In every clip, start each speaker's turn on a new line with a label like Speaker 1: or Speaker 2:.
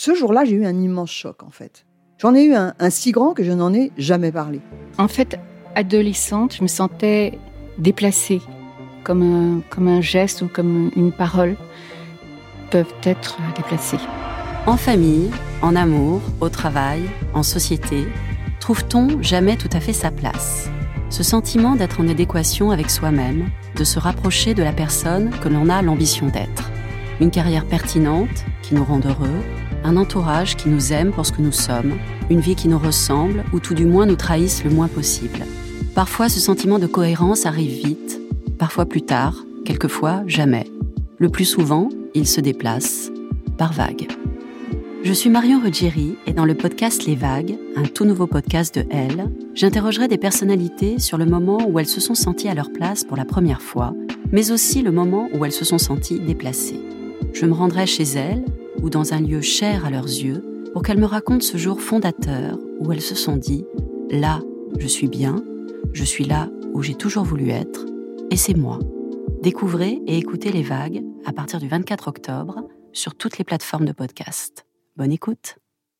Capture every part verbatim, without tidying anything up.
Speaker 1: Ce jour-là, j'ai eu un immense choc, en fait. J'en ai eu un, un si grand que je n'en ai jamais parlé.
Speaker 2: En fait, adolescente, je me sentais déplacée, comme un, comme un geste ou comme une parole peuvent être déplacées.
Speaker 3: En famille, en amour, au travail, en société, trouve-t-on jamais tout à fait sa place ? Ce sentiment d'être en adéquation avec soi-même, de se rapprocher de la personne que l'on a l'ambition d'être. Une carrière pertinente qui nous rend heureux, un entourage qui nous aime pour ce que nous sommes, une vie qui nous ressemble ou tout du moins nous trahisse le moins possible. Parfois, ce sentiment de cohérence arrive vite, parfois plus tard, quelquefois jamais. Le plus souvent, il se déplace par vagues. Je suis Marion Ruggieri et dans le podcast Les Vagues, un tout nouveau podcast de Elle, j'interrogerai des personnalités sur le moment où elles se sont senties à leur place pour la première fois, mais aussi le moment où elles se sont senties déplacées. Je me rendrai chez elles ou dans un lieu cher à leurs yeux pour qu'elles me racontent ce jour fondateur où elles se sont dit « Là, je suis bien, je suis là où j'ai toujours voulu être, et c'est moi ». Découvrez et écoutez Les Vagues à partir du vingt-quatre octobre sur toutes les plateformes de podcast. Bonne écoute.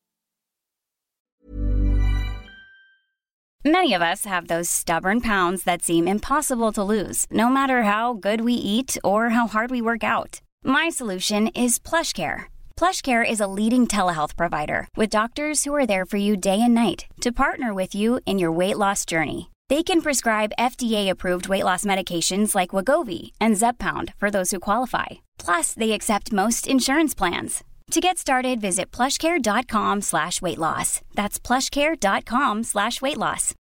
Speaker 4: Many of us have those stubborn pounds that seem impossible to lose, no matter how good we eat or how hard we work out. My solution is PlushCare. PlushCare is a leading telehealth provider with doctors who are there for you day and night to partner with you in your weight loss journey. They can prescribe F D A-approved weight loss medications like Wegovy and Zepbound for those who qualify. Plus, they accept most insurance plans. To get started, visit plushcare.com slash weight loss. That's plushcare.com slash weight loss.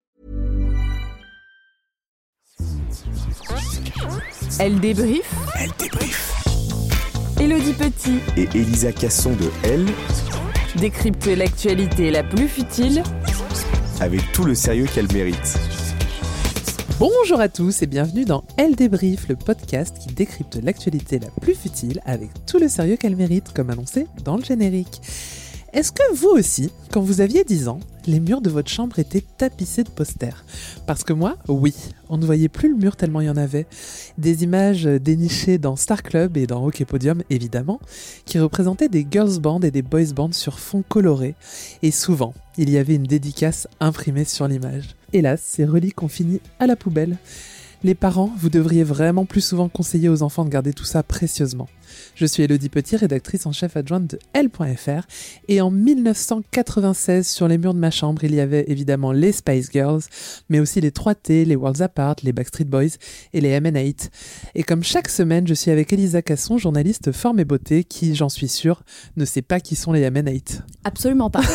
Speaker 5: Elle débrief.
Speaker 6: Elle débrief.
Speaker 5: Élodie Petit
Speaker 6: Et Elisa Casson de Elle
Speaker 5: décrypte l'actualité la plus futile
Speaker 6: avec tout le sérieux qu'elle mérite.
Speaker 7: Bonjour à tous et bienvenue dans Elle débrief, le podcast qui décrypte l'actualité la plus futile avec tout le sérieux qu'elle mérite, comme annoncé dans le générique. Est-ce que vous aussi, quand vous aviez dix ans, les murs de votre chambre étaient tapissés de posters ? Parce que moi, oui, on ne voyait plus le mur tellement il y en avait. Des images dénichées dans Star Club et dans Hockey Podium, évidemment, qui représentaient des girls bands et des boys bands sur fond coloré. Et souvent, il y avait une dédicace imprimée sur l'image. Hélas, ces reliques ont fini à la poubelle. Les parents, vous devriez vraiment plus souvent conseiller aux enfants de garder tout ça précieusement. Je suis Élodie Petit, rédactrice en chef adjointe de Elle point F R, et en dix-neuf cent quatre-vingt-seize, sur les murs de ma chambre, il y avait évidemment les Spice Girls, mais aussi les trois T, les Worlds Apart, les Backstreet Boys et les M and eight. Et comme chaque semaine, je suis avec Elisa Casson, journaliste forme et beauté, qui, j'en suis sûre, ne sait pas qui sont les M and eight.
Speaker 8: Absolument pas.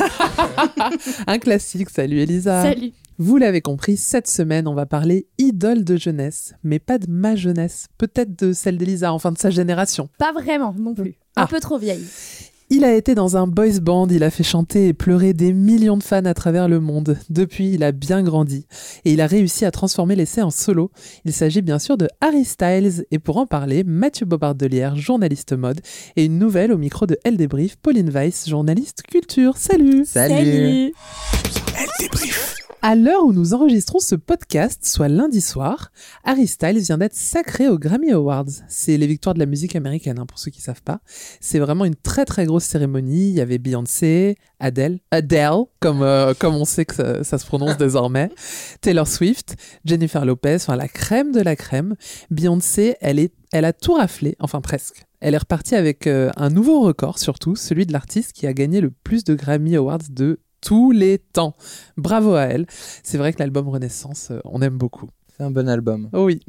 Speaker 7: Un classique, salut Elisa.
Speaker 8: Salut.
Speaker 7: Vous l'avez compris, cette semaine, on va parler idole de jeunesse, mais pas de ma jeunesse, peut-être de celle d'Elisa, enfin de sa génération.
Speaker 8: Pas vraiment non plus, un
Speaker 7: Ah.
Speaker 8: peu trop vieille.
Speaker 7: Il a été dans un boys band, il a fait chanter et pleurer des millions de fans à travers le monde. Depuis, il a bien grandi et il a réussi à transformer l'essai en solo. Il s'agit bien sûr de Harry Styles et pour en parler, Mathieu Bobardelière, journaliste mode, et une nouvelle au micro de Elle débrief, Pauline Weiss, journaliste culture. Salut.
Speaker 8: Salut.
Speaker 6: Elle débrief.
Speaker 7: À l'heure où nous enregistrons ce podcast, soit lundi soir, Harry Styles vient d'être sacré aux Grammy Awards. C'est les victoires de la musique américaine, hein, pour ceux qui ne savent pas. C'est vraiment une très très grosse cérémonie. Il y avait Beyoncé, Adele, Adele, comme, euh, comme on sait que ça, ça se prononce désormais, Taylor Swift, Jennifer Lopez, enfin la crème de la crème. Beyoncé, elle, est, elle a tout raflé, enfin presque. Elle est repartie avec euh, un nouveau record, surtout, celui de l'artiste qui a gagné le plus de Grammy Awards de tous les temps. Bravo à elle. C'est vrai que l'album Renaissance, euh, on aime beaucoup.
Speaker 9: C'est un bon album.
Speaker 7: Oh oui.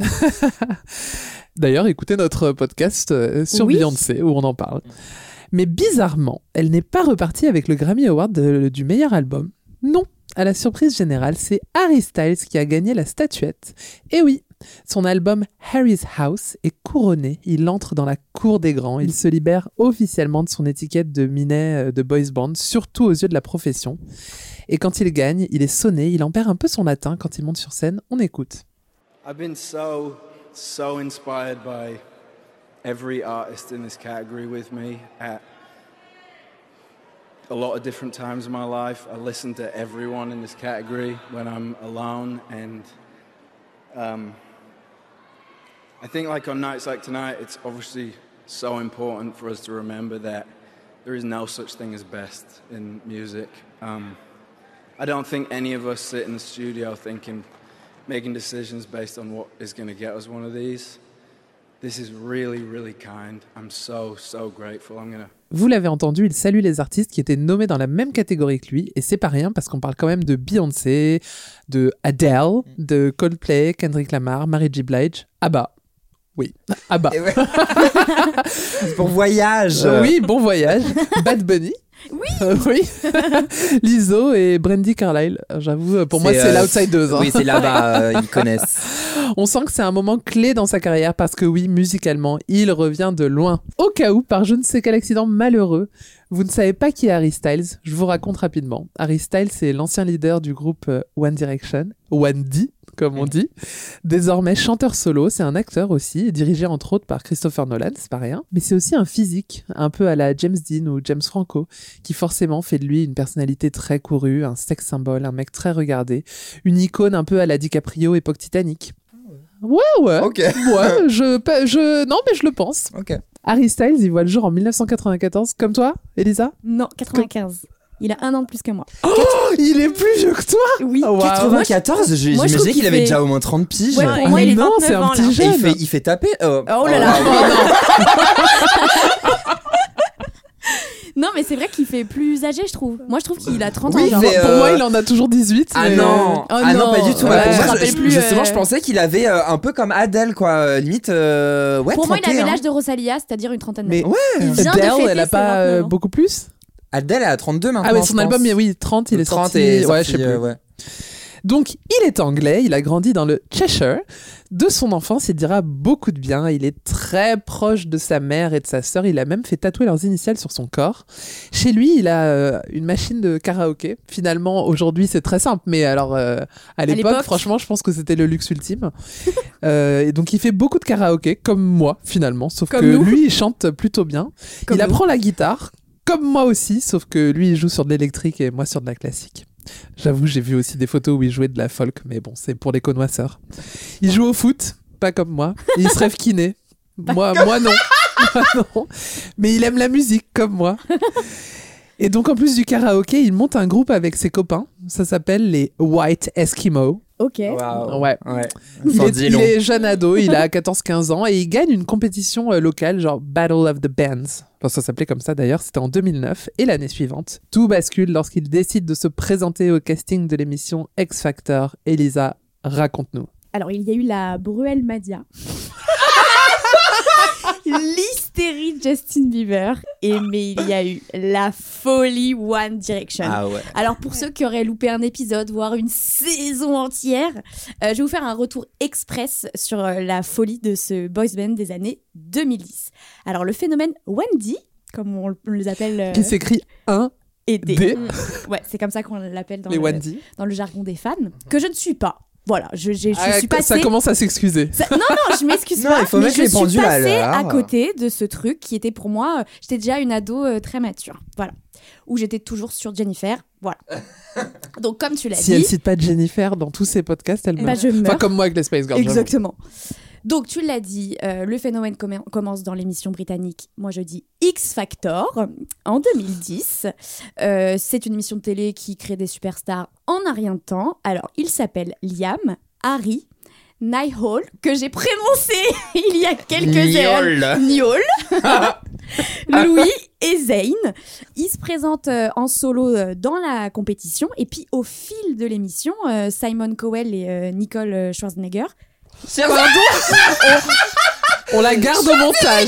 Speaker 7: D'ailleurs, écoutez notre podcast euh, sur
Speaker 8: Oui.
Speaker 7: Beyoncé, où on en parle. Mais bizarrement, elle n'est pas repartie avec le Grammy Award de- du meilleur album. Non, à la surprise générale, c'est Harry Styles qui a gagné la statuette. Et oui, son album Harry's House est couronné. Il entre dans la cour des grands. Il se libère officiellement de son étiquette de minet euh, de boys band, surtout aux yeux de la profession. Et quand il gagne, il est sonné, il en perd un peu son latin quand il monte sur scène. On écoute.
Speaker 10: I've been so, so inspired by every artist in this category with me at a lot of different times in my life. I listen to everyone in this category when I'm alone, and um, I think like on nights like tonight, it's obviously so important for us to remember that there is no such thing as best in music. Um, I don't think any of us sit in the studio thinking, making decisions based on what is going to get us one of these. This is really, really kind. I'm so, so grateful. I'm gonna...
Speaker 7: Vous l'avez entendu, il salue les artistes qui étaient nommés dans la même catégorie que lui, et c'est pas rien parce qu'on parle quand même de Beyoncé, de Adele, de Coldplay, Kendrick Lamar, Mary J. Blige, ABBA. Oui, ABBA.
Speaker 9: Ouais. Bon voyage.
Speaker 7: Euh, oui, bon voyage. Bad Bunny.
Speaker 8: Oui.
Speaker 7: Euh, oui. Lizzo et Brandy Carlile. J'avoue, pour
Speaker 9: C'est,
Speaker 7: moi, c'est
Speaker 9: euh,
Speaker 7: l'outsideuse. Hein.
Speaker 9: Oui, c'est là-bas, euh, ils connaissent.
Speaker 7: On sent que c'est un moment clé dans sa carrière parce que oui, musicalement, il revient de loin. Au cas où, par je ne sais quel accident malheureux, vous ne savez pas qui est Harry Styles, je vous raconte rapidement. Harry Styles, c'est l'ancien leader du groupe One Direction, One D, comme on dit. Désormais chanteur solo, c'est un acteur aussi, dirigé entre autres par Christopher Nolan, c'est pas rien. Mais c'est aussi un physique, un peu à la James Dean ou James Franco, qui forcément fait de lui une personnalité très courue, un sex symbole, un mec très regardé, une icône un peu à la DiCaprio époque Titanic. Ouais, ouais.
Speaker 9: Ok.
Speaker 7: Ouais, je, je, non, mais je le pense.
Speaker 9: Ok.
Speaker 7: Harry Styles, il voit le jour en dix-neuf cent quatre-vingt-quatorze, comme toi, Elisa?
Speaker 8: Non, quatre-vingt-quinze. Il a un an de plus que moi.
Speaker 7: Oh, il est plus vieux que toi?
Speaker 8: Oui.
Speaker 7: Oh, wow.
Speaker 9: quatre-vingt-quatorze,
Speaker 8: Moi, je
Speaker 9: j'imaginais
Speaker 8: trouve
Speaker 9: qu'il
Speaker 8: qu'il
Speaker 9: avait
Speaker 8: fait-
Speaker 9: déjà au moins trente piges.
Speaker 8: Ouais, pour moi, il est
Speaker 7: non,
Speaker 8: vingt-neuf
Speaker 7: c'est un
Speaker 8: ans,
Speaker 7: petit
Speaker 8: là.
Speaker 9: Et
Speaker 7: jeune.
Speaker 9: il fait, il fait taper. Oh,
Speaker 8: Oh là là.
Speaker 9: wow.
Speaker 8: Non, mais c'est vrai qu'il fait plus âgé, je trouve. Moi, je trouve qu'il a trente
Speaker 9: Oui,
Speaker 8: ans. genre.
Speaker 9: mais,
Speaker 7: Pour
Speaker 9: euh,
Speaker 7: moi, il en a toujours dix-huit.
Speaker 9: Ah
Speaker 7: mais...
Speaker 9: non,
Speaker 8: Oh
Speaker 9: ah non,
Speaker 8: non.
Speaker 9: pas du tout.
Speaker 7: Ouais,
Speaker 9: Pour
Speaker 7: je
Speaker 9: moi,
Speaker 7: me
Speaker 9: je-
Speaker 8: rappelle
Speaker 9: je-
Speaker 8: plus,
Speaker 9: justement,
Speaker 8: euh,
Speaker 9: je pensais qu'il avait euh, un peu comme Adele, quoi. euh, Limite, euh, ouais,
Speaker 8: Pour moi, il
Speaker 9: trente et un.
Speaker 8: avait l'âge de Rosalia, c'est-à-dire une trentaine
Speaker 7: Mais
Speaker 8: d'années.
Speaker 9: Ouais.
Speaker 8: Il vient de
Speaker 7: Adele,
Speaker 8: fêter
Speaker 7: elle a
Speaker 8: ses
Speaker 7: pas euh,
Speaker 8: vingt-neuf ans.
Speaker 7: beaucoup plus?
Speaker 9: Adele, elle a trente-deux maintenant.
Speaker 7: Ah ouais,
Speaker 9: je
Speaker 7: son
Speaker 9: pense.
Speaker 7: album, mais oui, trente, il est
Speaker 9: trente
Speaker 7: sorti.
Speaker 9: et
Speaker 7: Ouais,
Speaker 9: sorti,
Speaker 7: je sais plus.
Speaker 9: euh, ouais.
Speaker 7: Donc, il est anglais, il a grandi dans le Cheshire. De son enfance, il dira beaucoup de bien. Il est très proche de sa mère et de sa sœur. Il a même fait tatouer leurs initiales sur son corps. Chez lui, il a euh, une machine de karaoké. Finalement, aujourd'hui, c'est très simple. Mais alors, euh, à l'époque,
Speaker 8: l'époque.
Speaker 7: franchement, je pense que c'était le luxe ultime. euh, et donc, il fait beaucoup de karaoké, comme moi, finalement. Sauf
Speaker 8: Comme
Speaker 7: que
Speaker 8: nous.
Speaker 7: lui, il chante plutôt bien.
Speaker 8: Comme
Speaker 7: il
Speaker 8: nous.
Speaker 7: apprend la guitare, comme moi aussi. Sauf que lui, il joue sur de l'électrique et moi sur de la classique. J'avoue, j'ai vu aussi des photos où il jouait de la folk, mais bon, c'est pour les connoisseurs. Il joue au foot, pas comme moi. Il se rêve kiné. Moi, moi non. Moi, non. Mais il aime la musique, comme moi. Et donc, en plus du karaoké, il monte un groupe avec ses copains. Ça s'appelle les White Eskimos.
Speaker 8: Ok.
Speaker 9: Waouh.
Speaker 7: Ouais.
Speaker 9: Ouais.
Speaker 7: Il
Speaker 9: Ça en
Speaker 7: est,
Speaker 9: dit
Speaker 7: il
Speaker 9: long.
Speaker 7: est jeune ado, il a quatorze quinze ans et il gagne une compétition euh, locale, genre Battle of the Bands. Enfin, ça s'appelait comme ça d'ailleurs, c'était en deux mille neuf. Et l'année suivante, tout bascule lorsqu'il décide de se présenter au casting de l'émission X Factor. Elisa, raconte-nous.
Speaker 8: Alors, il y a eu la Bruel Madia. L'hystérie de Justin Bieber. Et mais il y a eu la folie One Direction.
Speaker 9: Ah ouais.
Speaker 8: Alors pour ceux qui auraient loupé un épisode, voire une saison entière, euh, je vais vous faire un retour express sur euh, la folie de ce boys band des années deux mille dix. Alors le phénomène Wendy, comme on, on les appelle, euh,
Speaker 7: Qui s'écrit un
Speaker 8: et des-
Speaker 7: D.
Speaker 8: Ouais, c'est comme ça qu'on l'appelle dans
Speaker 7: Les
Speaker 8: le,
Speaker 7: Wendy.
Speaker 8: dans le jargon des fans, que je ne suis pas. Voilà, je, j'ai- je
Speaker 7: Ah,
Speaker 8: suis passée...
Speaker 7: ça commence à s'excuser.
Speaker 8: Ça- Non, non, je m'excuse
Speaker 9: Non,
Speaker 8: pas,
Speaker 9: il faut
Speaker 8: mais
Speaker 9: mettre
Speaker 8: je
Speaker 9: les
Speaker 8: suis
Speaker 9: pendules à
Speaker 8: passée à,
Speaker 9: l'heure.
Speaker 8: côté de ce truc qui était pour moi... euh, J'étais déjà une ado euh, très mature, voilà. Où j'étais toujours sur Jennifer, voilà. Donc comme tu l'as
Speaker 7: Si
Speaker 8: dit...
Speaker 7: elle cite pas Jennifer dans tous ses podcasts, elle
Speaker 8: bah,
Speaker 7: meurt.
Speaker 8: je meurs.
Speaker 7: Enfin, comme moi avec les Space Girls. j'avoue.
Speaker 8: Exactement. Donc, tu l'as dit, euh, le phénomène commen- commence dans l'émission britannique, moi je dis X Factor, en deux mille dix. Euh, c'est une émission de télé qui crée des superstars en un rien de temps. Alors, il s'appelle Liam, Harry, Niall, que j'ai prononcé il y a quelques heures.
Speaker 9: Niall.
Speaker 8: Niall. Louis et Zayn. Ils se présentent euh, en solo euh, dans la compétition. Et puis, au fil de l'émission, euh, Simon Cowell et euh, Nicole euh, Schwarzenegger.
Speaker 7: On la garde au montage.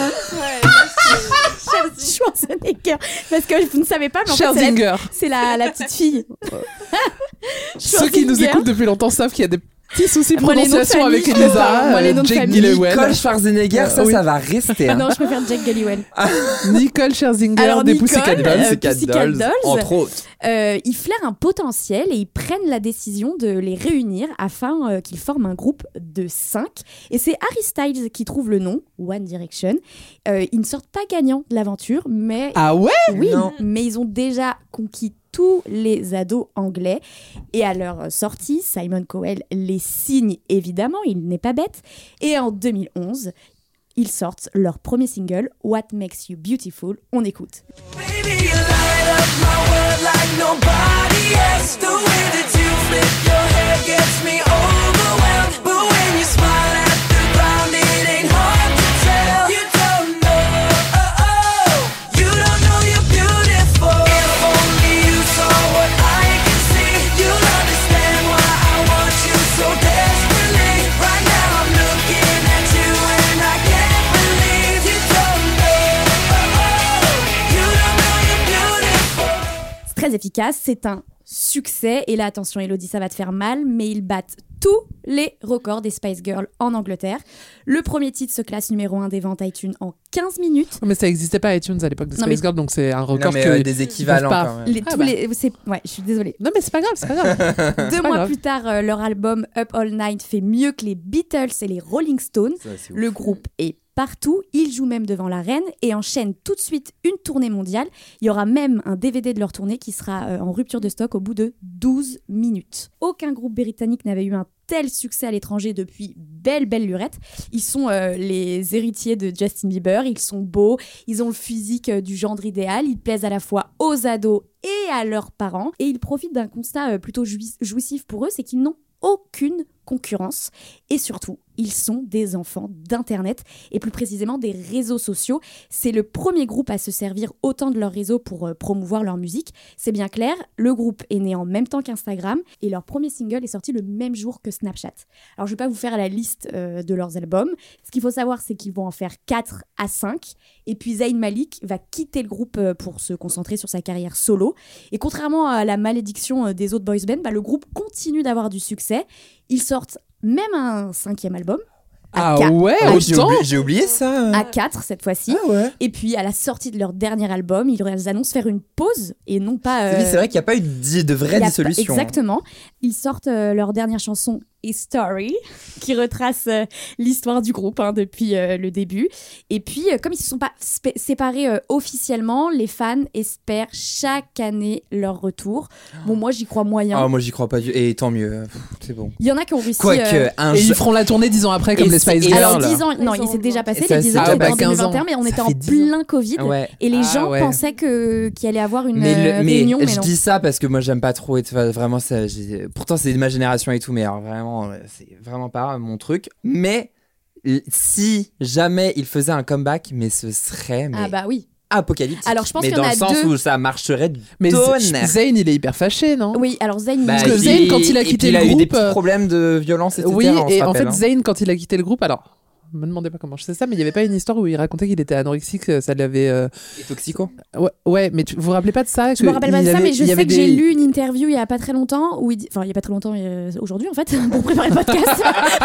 Speaker 8: Schwarzenegger. Parce que vous ne savez pas, mais en fait, c'est la,
Speaker 7: Scherzinger.
Speaker 8: c'est la, la petite fille.
Speaker 7: Ceux qui nous
Speaker 8: Schwarzenegger.
Speaker 7: écoutent depuis longtemps savent qu'il y a des petits soucis de
Speaker 8: Moi, les noms de
Speaker 7: prononciation
Speaker 8: famille,
Speaker 7: avec
Speaker 8: je peux pas.
Speaker 7: Elisa.
Speaker 8: Moi, les
Speaker 7: euh,
Speaker 8: noms de
Speaker 7: Jake
Speaker 8: famille.
Speaker 7: Gyllenhaal.
Speaker 9: Nicole Schwarzenegger, ça,
Speaker 7: Euh, oui.
Speaker 9: ça va rester. Hein.
Speaker 8: Non, je préfère Jack Galloway.
Speaker 7: Nicole Scherzinger
Speaker 8: Alors,
Speaker 7: des
Speaker 8: Nicole,
Speaker 7: Pussycat Dolls.
Speaker 8: euh,
Speaker 9: Pussycat
Speaker 8: Pussycat
Speaker 9: Dolls,
Speaker 8: Dolls.
Speaker 9: entre autres.
Speaker 8: Euh, ils flairent un potentiel et ils prennent la décision de les réunir afin euh, qu'ils forment un groupe de cinq. Et c'est Harry Styles qui trouve le nom, One Direction. Euh, ils ne sortent pas gagnants de l'aventure, mais
Speaker 7: Ah ouais?
Speaker 8: oui,
Speaker 9: Non.
Speaker 8: mais ils ont déjà conquis tous les ados anglais. Et à leur sortie, Simon Cowell les signe évidemment, il n'est pas bête. Et en deux mille onze, ils sortent leur premier single, What Makes You Beautiful. On écoute.
Speaker 11: Baby, you light up my world like nobody else. The way that you flip your hair gets me overwhelmed. But when you smile at the ground, it ain't hard to tell. You don't know, oh, oh. You don't know you're beautiful. If only you saw what I can see, you'll understand why I want you so desperately. Right now I'm looking at you and I can't believe you don't know, oh, oh. You don't know you're beautiful.
Speaker 8: C'est très efficace, c'est un succès. Et là, attention Elodie, ça va te faire mal, mais ils battent tous les records des Spice Girls en Angleterre. Le premier titre se classe numéro un des ventes iTunes en quinze minutes.
Speaker 7: Mais ça n'existait pas iTunes à l'époque des
Speaker 8: Non,
Speaker 7: Spice
Speaker 8: mais-
Speaker 7: Girls, donc c'est un record
Speaker 9: Non, mais,
Speaker 7: que
Speaker 9: euh, des équivalents,
Speaker 7: pas-
Speaker 9: quand même.
Speaker 8: Les,
Speaker 7: Ah
Speaker 8: tous
Speaker 7: bah.
Speaker 8: les, c'est, ouais, je suis désolée.
Speaker 7: Non mais c'est pas grave, c'est pas grave.
Speaker 8: Deux
Speaker 7: pas
Speaker 8: mois
Speaker 7: grave.
Speaker 8: plus tard, euh, leur album Up All Night fait mieux que les Beatles et les Rolling Stones.
Speaker 9: Ça, c'est ouf.
Speaker 8: Le groupe est partout, ils jouent même devant la reine et enchaînent tout de suite une tournée mondiale. Il y aura même un D V D de leur tournée qui sera euh, en rupture de stock au bout de douze minutes. Aucun groupe britannique n'avait eu un tel succès à l'étranger depuis belle belle lurette. Ils sont euh, les héritiers de Justin Bieber, ils sont beaux, ils ont le physique euh, du gendre idéal, ils plaisent à la fois aux ados et à leurs parents et ils profitent d'un constat euh, plutôt jouis- jouissif pour eux, c'est qu'ils n'ont aucune concurrence et surtout ils sont des enfants d'internet et plus précisément des réseaux sociaux. C'est le premier groupe à se servir autant de leur réseau pour euh, promouvoir leur musique. C'est bien clair, le groupe est né en même temps qu'Instagram et leur premier single est sorti le même jour que Snapchat. Alors je vais pas vous faire la liste euh, de leurs albums. Ce qu'il faut savoir c'est qu'ils vont en faire quatre à cinq et puis Zayn Malik va quitter le groupe euh, pour se concentrer sur sa carrière solo. Et contrairement à la malédiction euh, des autres boys bands, bah, le groupe continue d'avoir du succès. Ils sortent même un cinquième album. À
Speaker 7: Ah
Speaker 8: quatre-
Speaker 7: ouais,
Speaker 9: Ah oui, j'ai
Speaker 7: autant.
Speaker 9: oublié, j'ai oublié ça.
Speaker 8: à quatre cette fois-ci.
Speaker 9: Ah ouais.
Speaker 8: Et puis à la sortie de leur dernier album, ils annoncent faire une pause et non pas.
Speaker 9: C'est-
Speaker 8: euh,
Speaker 9: C'est vrai qu'il n'y a pas eu de, de vraie
Speaker 8: il y a
Speaker 9: dissolution.
Speaker 8: pas- Exactement. Ils sortent euh, leur dernière chanson History, qui retrace euh, l'histoire du groupe hein, depuis euh, le début. Et puis, euh, comme ils se sont pas spé- séparés euh, officiellement, les fans espèrent chaque année leur retour. Bon, moi, j'y crois moyen.
Speaker 9: Ah, moi j'y crois pas du et tant mieux. Pff, c'est bon.
Speaker 8: Il y en a qui ont réussi.
Speaker 9: Quoique,
Speaker 8: euh,
Speaker 9: un
Speaker 7: Et
Speaker 9: jeu.
Speaker 7: ils feront la tournée dix ans après comme
Speaker 9: Et
Speaker 7: les
Speaker 9: c'est-
Speaker 7: Spice
Speaker 9: et
Speaker 7: Girls.
Speaker 8: Alors
Speaker 9: là.
Speaker 8: dix ans, non, il s'est déjà passé,
Speaker 9: Et ça,
Speaker 8: les dix
Speaker 9: c'est-
Speaker 8: ans
Speaker 9: ah
Speaker 8: c'était
Speaker 9: bah,
Speaker 8: en deux mille vingt et un, mais on
Speaker 9: Ça
Speaker 8: était en
Speaker 9: fait dix ans.
Speaker 8: plein Covid.
Speaker 9: Ouais.
Speaker 8: Et les
Speaker 9: Ah
Speaker 8: gens
Speaker 9: ouais.
Speaker 8: pensaient que, qu'il allait avoir une
Speaker 9: Mais, le-
Speaker 8: euh,
Speaker 9: mais
Speaker 8: réunion, mais
Speaker 9: je
Speaker 8: non.
Speaker 9: dis ça parce que moi j'aime pas trop être vraiment ça. j'ai- Pourtant c'est de ma génération et tout, mais alors vraiment euh, c'est vraiment pas mon truc. Mais l- si jamais il faisait un comeback, mais ce serait mais
Speaker 8: Ah bah oui.
Speaker 9: apocalyptique.
Speaker 8: Alors, je pense
Speaker 9: mais
Speaker 8: qu'il y en
Speaker 9: dans
Speaker 8: a
Speaker 9: le sens
Speaker 8: deux.
Speaker 9: où ça marcherait du
Speaker 7: Mais Z-
Speaker 9: tonnerre.
Speaker 7: Zayn, il est hyper fâché, non?
Speaker 8: Oui, alors Zayn,
Speaker 9: Bah,
Speaker 7: Parce que
Speaker 9: et
Speaker 7: Zayn,
Speaker 9: puis-
Speaker 7: quand il a
Speaker 9: et
Speaker 7: quitté
Speaker 9: puis
Speaker 7: le
Speaker 9: il a eu des
Speaker 7: groupe,
Speaker 9: petits
Speaker 7: euh,
Speaker 9: problèmes de violence, et cetera.
Speaker 7: Oui,
Speaker 9: on se
Speaker 7: et en
Speaker 9: rappelle,
Speaker 7: fait,
Speaker 9: hein.
Speaker 7: Zayn, quand il a quitté le groupe, alors, me demandez pas comment je sais ça, mais il y avait pas une histoire où il racontait qu'il était anorexique, ça l'avait. euh,
Speaker 9: Et toxico.
Speaker 7: Ouais, ouais, mais tu, vous vous rappelez pas de ça?
Speaker 8: Je me rappelle pas de ça, mais je sais que j'ai
Speaker 7: lu
Speaker 8: lu une interview il y a pas très longtemps, où il dit... enfin il y a pas très longtemps, euh, aujourd'hui en fait, pour préparer le podcast.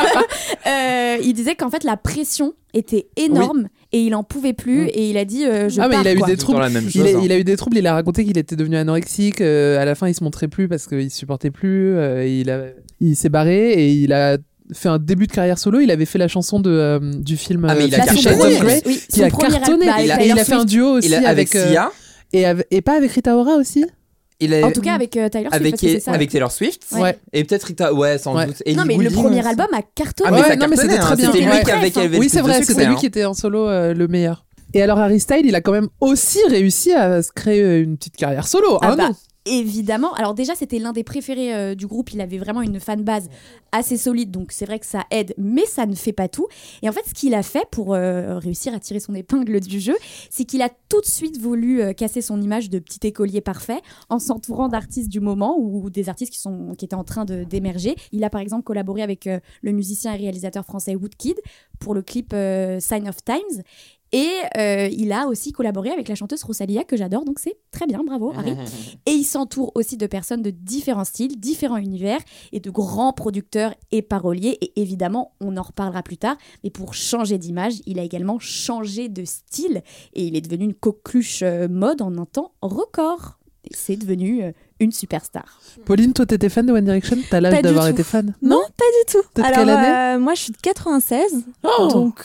Speaker 8: Euh, il disait qu'en fait la pression était énorme et il en pouvait plus
Speaker 9: Mm.
Speaker 8: et il a dit euh, je
Speaker 7: Ah, mais
Speaker 8: pars,
Speaker 7: il a eu
Speaker 8: quoi.
Speaker 7: des
Speaker 9: Tout le temps
Speaker 7: troubles.
Speaker 9: la même
Speaker 7: Il,
Speaker 9: chose,
Speaker 7: a,
Speaker 9: hein.
Speaker 7: il a eu des troubles, il a raconté qu'il était devenu anorexique, euh, à la fin il se montrait plus parce qu'il supportait plus, euh, il, a, il s'est barré et il a fait un début de carrière solo, il avait fait la chanson de, euh, du film
Speaker 9: Ah, mais il a
Speaker 7: euh,
Speaker 8: Bah, son
Speaker 7: Shades
Speaker 8: premier-
Speaker 7: of Grey,
Speaker 8: oui,
Speaker 7: qui
Speaker 8: son
Speaker 7: a
Speaker 8: premier
Speaker 7: cartonné,
Speaker 8: album,
Speaker 9: il a-
Speaker 8: avec
Speaker 7: et il a
Speaker 8: Taylor
Speaker 7: fait un
Speaker 8: Swift.
Speaker 7: duo aussi
Speaker 9: Il a- avec
Speaker 7: euh,
Speaker 9: Sia,
Speaker 7: et, avec- et pas avec Rita Ora aussi.
Speaker 9: il a-
Speaker 8: En tout cas avec euh, Taylor Swift,
Speaker 9: avec,
Speaker 8: parce que c'est ça.
Speaker 9: avec Taylor Swift,
Speaker 7: Ouais.
Speaker 9: et peut-être Rita, ouais, sans
Speaker 7: Ouais.
Speaker 9: doute. Et
Speaker 8: Non mais
Speaker 9: Ellie
Speaker 8: le
Speaker 9: Goulding
Speaker 8: premier
Speaker 9: aussi.
Speaker 8: album a cartonné.
Speaker 9: Ah, mais
Speaker 7: Ouais,
Speaker 9: ça
Speaker 7: non, mais
Speaker 9: cartonnait,
Speaker 7: c'était
Speaker 9: hein.
Speaker 7: très bien.
Speaker 9: C'était lui
Speaker 8: Ouais.
Speaker 9: qui avait, qui avait
Speaker 7: Oui,
Speaker 9: le
Speaker 7: c'est
Speaker 9: plus de
Speaker 7: vrai, c'est
Speaker 9: succès,
Speaker 7: lui
Speaker 9: hein.
Speaker 7: qui était en solo euh, le meilleur. Et alors Harry Styles, il a quand même aussi réussi à se créer euh, une petite carrière solo.
Speaker 8: Ah
Speaker 7: hein,
Speaker 8: bah,
Speaker 7: non
Speaker 8: évidemment. Alors déjà, c'était l'un des préférés euh, du groupe. Il avait vraiment une fanbase assez solide, donc c'est vrai que ça aide, mais ça ne fait pas tout. Et en fait, ce qu'il a fait pour euh, réussir à tirer son épingle du jeu, c'est qu'il a tout de suite voulu euh, casser son image de petit écolier parfait en s'entourant d'artistes du moment ou des artistes qui, sont, qui étaient en train de, d'émerger. Il a par exemple collaboré avec euh, le musicien et réalisateur français Woodkid pour le clip euh, Sign of Times. Et euh, il a aussi collaboré avec la chanteuse Rosalia, que j'adore, donc c'est très bien, bravo Harry. Et il s'entoure aussi de personnes de différents styles, différents univers, et de grands producteurs et paroliers. Et évidemment, on en reparlera plus tard, mais pour changer d'image, il a également changé de style, et il est devenu une coqueluche euh, mode en un temps record. Et c'est devenu euh, une superstar.
Speaker 7: Pauline, toi t'étais fan de One Direction? T'as l'âge
Speaker 12: Pas du
Speaker 7: d'avoir
Speaker 12: tout.
Speaker 7: été fan?
Speaker 12: Non, pas du tout.
Speaker 7: T'es de
Speaker 12: Alors,
Speaker 7: quelle année
Speaker 12: euh, moi, je suis de quatre-vingt-seize.
Speaker 7: Oh
Speaker 12: Donc,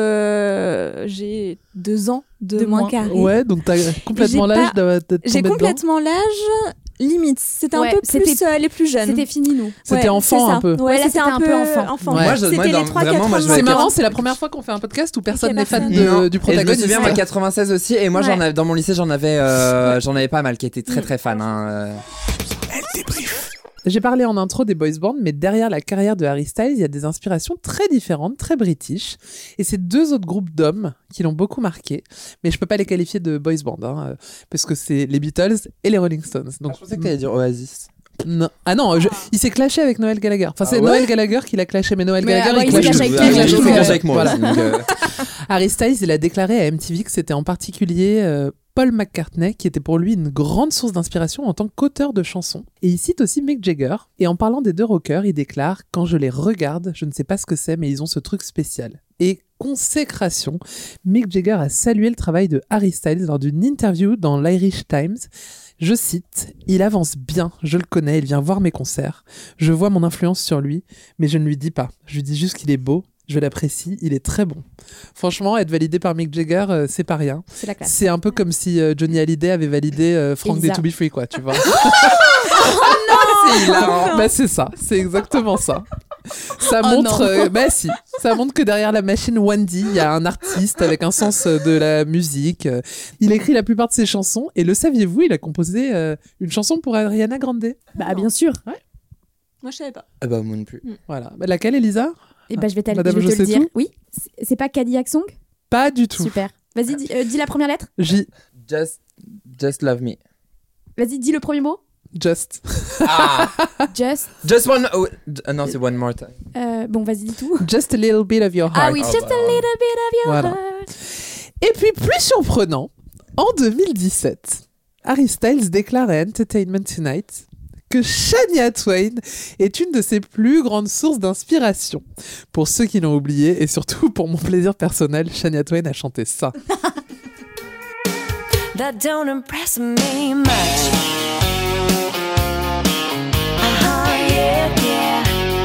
Speaker 12: euh, j'ai deux ans de,
Speaker 8: De
Speaker 12: moins
Speaker 8: moins.
Speaker 12: qu'Harry.
Speaker 7: Ouais, donc t'as complètement
Speaker 12: J'ai
Speaker 7: l'âge
Speaker 12: pas-
Speaker 7: d'être
Speaker 12: J'ai
Speaker 7: tombé
Speaker 12: complètement l'âge. limite. C'était
Speaker 8: Ouais,
Speaker 12: un peu plus
Speaker 8: c'était-
Speaker 12: euh, les plus jeunes.
Speaker 8: C'était fini, nous.
Speaker 7: C'était
Speaker 12: Ouais,
Speaker 7: enfant,
Speaker 12: c'est ça.
Speaker 7: un peu.
Speaker 12: Ouais,
Speaker 8: Ouais,
Speaker 12: là,
Speaker 8: c'était
Speaker 12: c'était
Speaker 8: un peu enfant.
Speaker 9: Ouais. Moi, je-
Speaker 12: C'était
Speaker 9: moi,
Speaker 12: les
Speaker 9: dans-
Speaker 12: trois
Speaker 9: vraiment, moi, je
Speaker 7: C'est
Speaker 9: vais-
Speaker 7: marrant, c'est la première fois qu'on fait un podcast où personne
Speaker 12: Ok,
Speaker 7: n'est fan
Speaker 12: personne.
Speaker 7: de-
Speaker 9: Non.
Speaker 7: du
Speaker 9: Et je me
Speaker 7: protagoniste.
Speaker 9: souviens, moi, quatre-vingt-seize aussi, et moi, j'en
Speaker 7: Ouais.
Speaker 9: avais, dans mon lycée, j'en avais, euh, j'en avais pas mal qui étaient très très fans. Hein, euh.
Speaker 6: Elle débrief.
Speaker 7: J'ai parlé en intro des boys bands, mais derrière la carrière de Harry Styles, il y a des inspirations très différentes, très british. Et c'est deux autres groupes d'hommes qui l'ont beaucoup marqué. Mais je peux pas les qualifier de boys band, hein, euh, parce que c'est les Beatles et les Rolling Stones. Donc,
Speaker 9: Je pensais que t'allais dire Oasis.
Speaker 7: Non. Ah non, je- il s'est clashé avec Noël Gallagher. Enfin, c'est
Speaker 9: Ah ouais
Speaker 7: Noël Gallagher qui l'a clashé, mais Noël
Speaker 8: Mais,
Speaker 7: Gallagher,
Speaker 8: ah ouais,
Speaker 7: il
Speaker 8: il se
Speaker 7: clash
Speaker 8: clash
Speaker 7: tout.
Speaker 8: avec
Speaker 7: Il
Speaker 8: qui,
Speaker 7: clash
Speaker 8: il
Speaker 7: tout.
Speaker 8: se clash
Speaker 9: avec moi
Speaker 7: Voilà.
Speaker 9: aussi, donc, euh.
Speaker 7: Harry Styles, il a déclaré à M T V que c'était en particulier euh, Paul McCartney qui était pour lui une grande source d'inspiration en tant qu'auteur de chansons. Et il cite aussi Mick Jagger. Et en parlant des deux rockers, il déclare « Quand je les regarde, je ne sais pas ce que c'est, mais ils ont ce truc spécial. » Et consécration, Mick Jagger a salué le travail de Harry Styles lors d'une interview dans l'Irish Times. Je cite « Il avance bien, je le connais, il vient voir mes concerts. Je vois mon influence sur lui, mais je ne lui dis pas. Je lui dis juste qu'il est beau. Je l'apprécie, il est très bon. » Franchement, être validé par Mick Jagger, euh, c'est pas rien.
Speaker 8: C'est la classe.
Speaker 7: C'est un peu comme si euh, Johnny Hallyday avait validé euh, Frank Day
Speaker 8: Elisa.
Speaker 7: to Be Free, quoi, tu vois.
Speaker 9: C'est hilarant.
Speaker 7: Bah c'est ça, c'est exactement ça. Ça
Speaker 8: Oh
Speaker 7: montre,
Speaker 8: non.
Speaker 7: euh, bah si, ça montre que derrière la machine Wendy, il y a un artiste avec un sens euh, de la musique. Euh, Il écrit la plupart de ses chansons et le saviez-vous, il a composé euh, une chanson pour Ariana Grande.
Speaker 8: Bah, bien sûr.
Speaker 12: Moi, je savais pas.
Speaker 9: Ah bah, moi non plus.
Speaker 7: Voilà. Bah, laquelle, Elisa?
Speaker 8: Et bah, je vais, t'all-
Speaker 7: Madame,
Speaker 8: je vais
Speaker 7: je
Speaker 8: te le
Speaker 7: sais
Speaker 8: dire.
Speaker 7: tout.
Speaker 8: Oui. C'est- C'est pas Cadillac Song?
Speaker 7: Pas du tout.
Speaker 8: Super. Vas-y, dis, euh, dis la première lettre.
Speaker 7: J.
Speaker 9: Just, just love me.
Speaker 8: Vas-y, dis le premier mot.
Speaker 7: Just.
Speaker 9: Ah.
Speaker 8: Just.
Speaker 9: Just one. Oh, ah non, c'est one more time.
Speaker 8: euh, bon, vas-y, dis tout.
Speaker 7: Just a little bit of your heart.
Speaker 8: Ah oui, just a little bit of your
Speaker 7: Voilà.
Speaker 8: heart.
Speaker 7: Et puis, plus surprenant, en deux mille dix-sept, Harry Styles déclare à Entertainment Tonight que Shania Twain est une de ses plus grandes sources d'inspiration. Pour ceux qui l'ont oublié, et surtout pour mon plaisir personnel, Shania Twain a chanté ça.
Speaker 11: That don't impress me much. Uh-huh, yeah, yeah.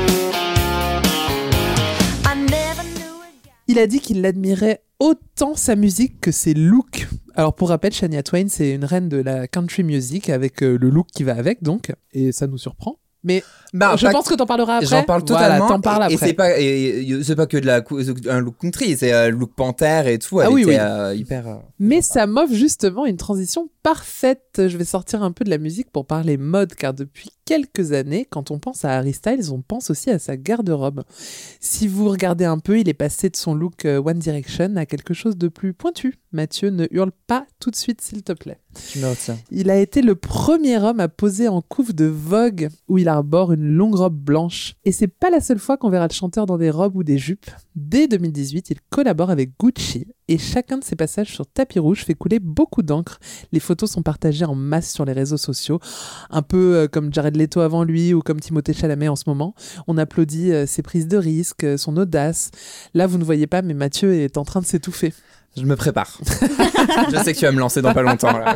Speaker 11: I never knew a guy.
Speaker 7: Il a dit qu'il admirait autant sa musique que ses looks. Alors pour rappel, Shania Twain, c'est une reine de la country music avec euh, le look qui va avec, donc, et ça nous surprend. Mais
Speaker 9: Bah,
Speaker 7: je
Speaker 9: pas-
Speaker 7: pense que t'en parleras après.
Speaker 9: J'en parle
Speaker 7: Voilà,
Speaker 9: totalement.
Speaker 7: t'en parles
Speaker 9: et, et
Speaker 7: après.
Speaker 9: c'est pas, et, et c'est pas que de la, cou- un look country, c'est un look panthère et tout. Elle
Speaker 7: Ah oui,
Speaker 9: était
Speaker 7: oui.
Speaker 9: euh, hyper. euh,
Speaker 7: Mais ça m'offre justement une transition parfaite. Je vais sortir un peu de la musique pour parler mode, car depuis quelques années, quand on pense à Harry Styles, on pense aussi à sa garde-robe. Si vous regardez un peu, il est passé de son look euh, One Direction à quelque chose de plus pointu. Mathieu, ne hurle pas tout de suite, s'il te plaît.
Speaker 9: Tu me retiens.
Speaker 7: Il a été le premier homme à poser en couve de Vogue, où il arbore une longue robe blanche. Et c'est pas la seule fois qu'on verra le chanteur dans des robes ou des jupes. Dès deux mille dix-huit, il collabore avec Gucci, et chacun de ses passages sur tapis rouge fait couler beaucoup d'encre. Les photos sont partagées en masse sur les réseaux sociaux, un peu euh, comme Jared Leto avant lui, ou comme Timothée Chalamet en ce moment. On applaudit euh, ses prises de risque, euh, son audace. Là, vous ne voyez pas, mais Mathieu est en train de s'étouffer.
Speaker 9: Je me prépare. Je sais que tu vas me lancer dans pas longtemps. Là.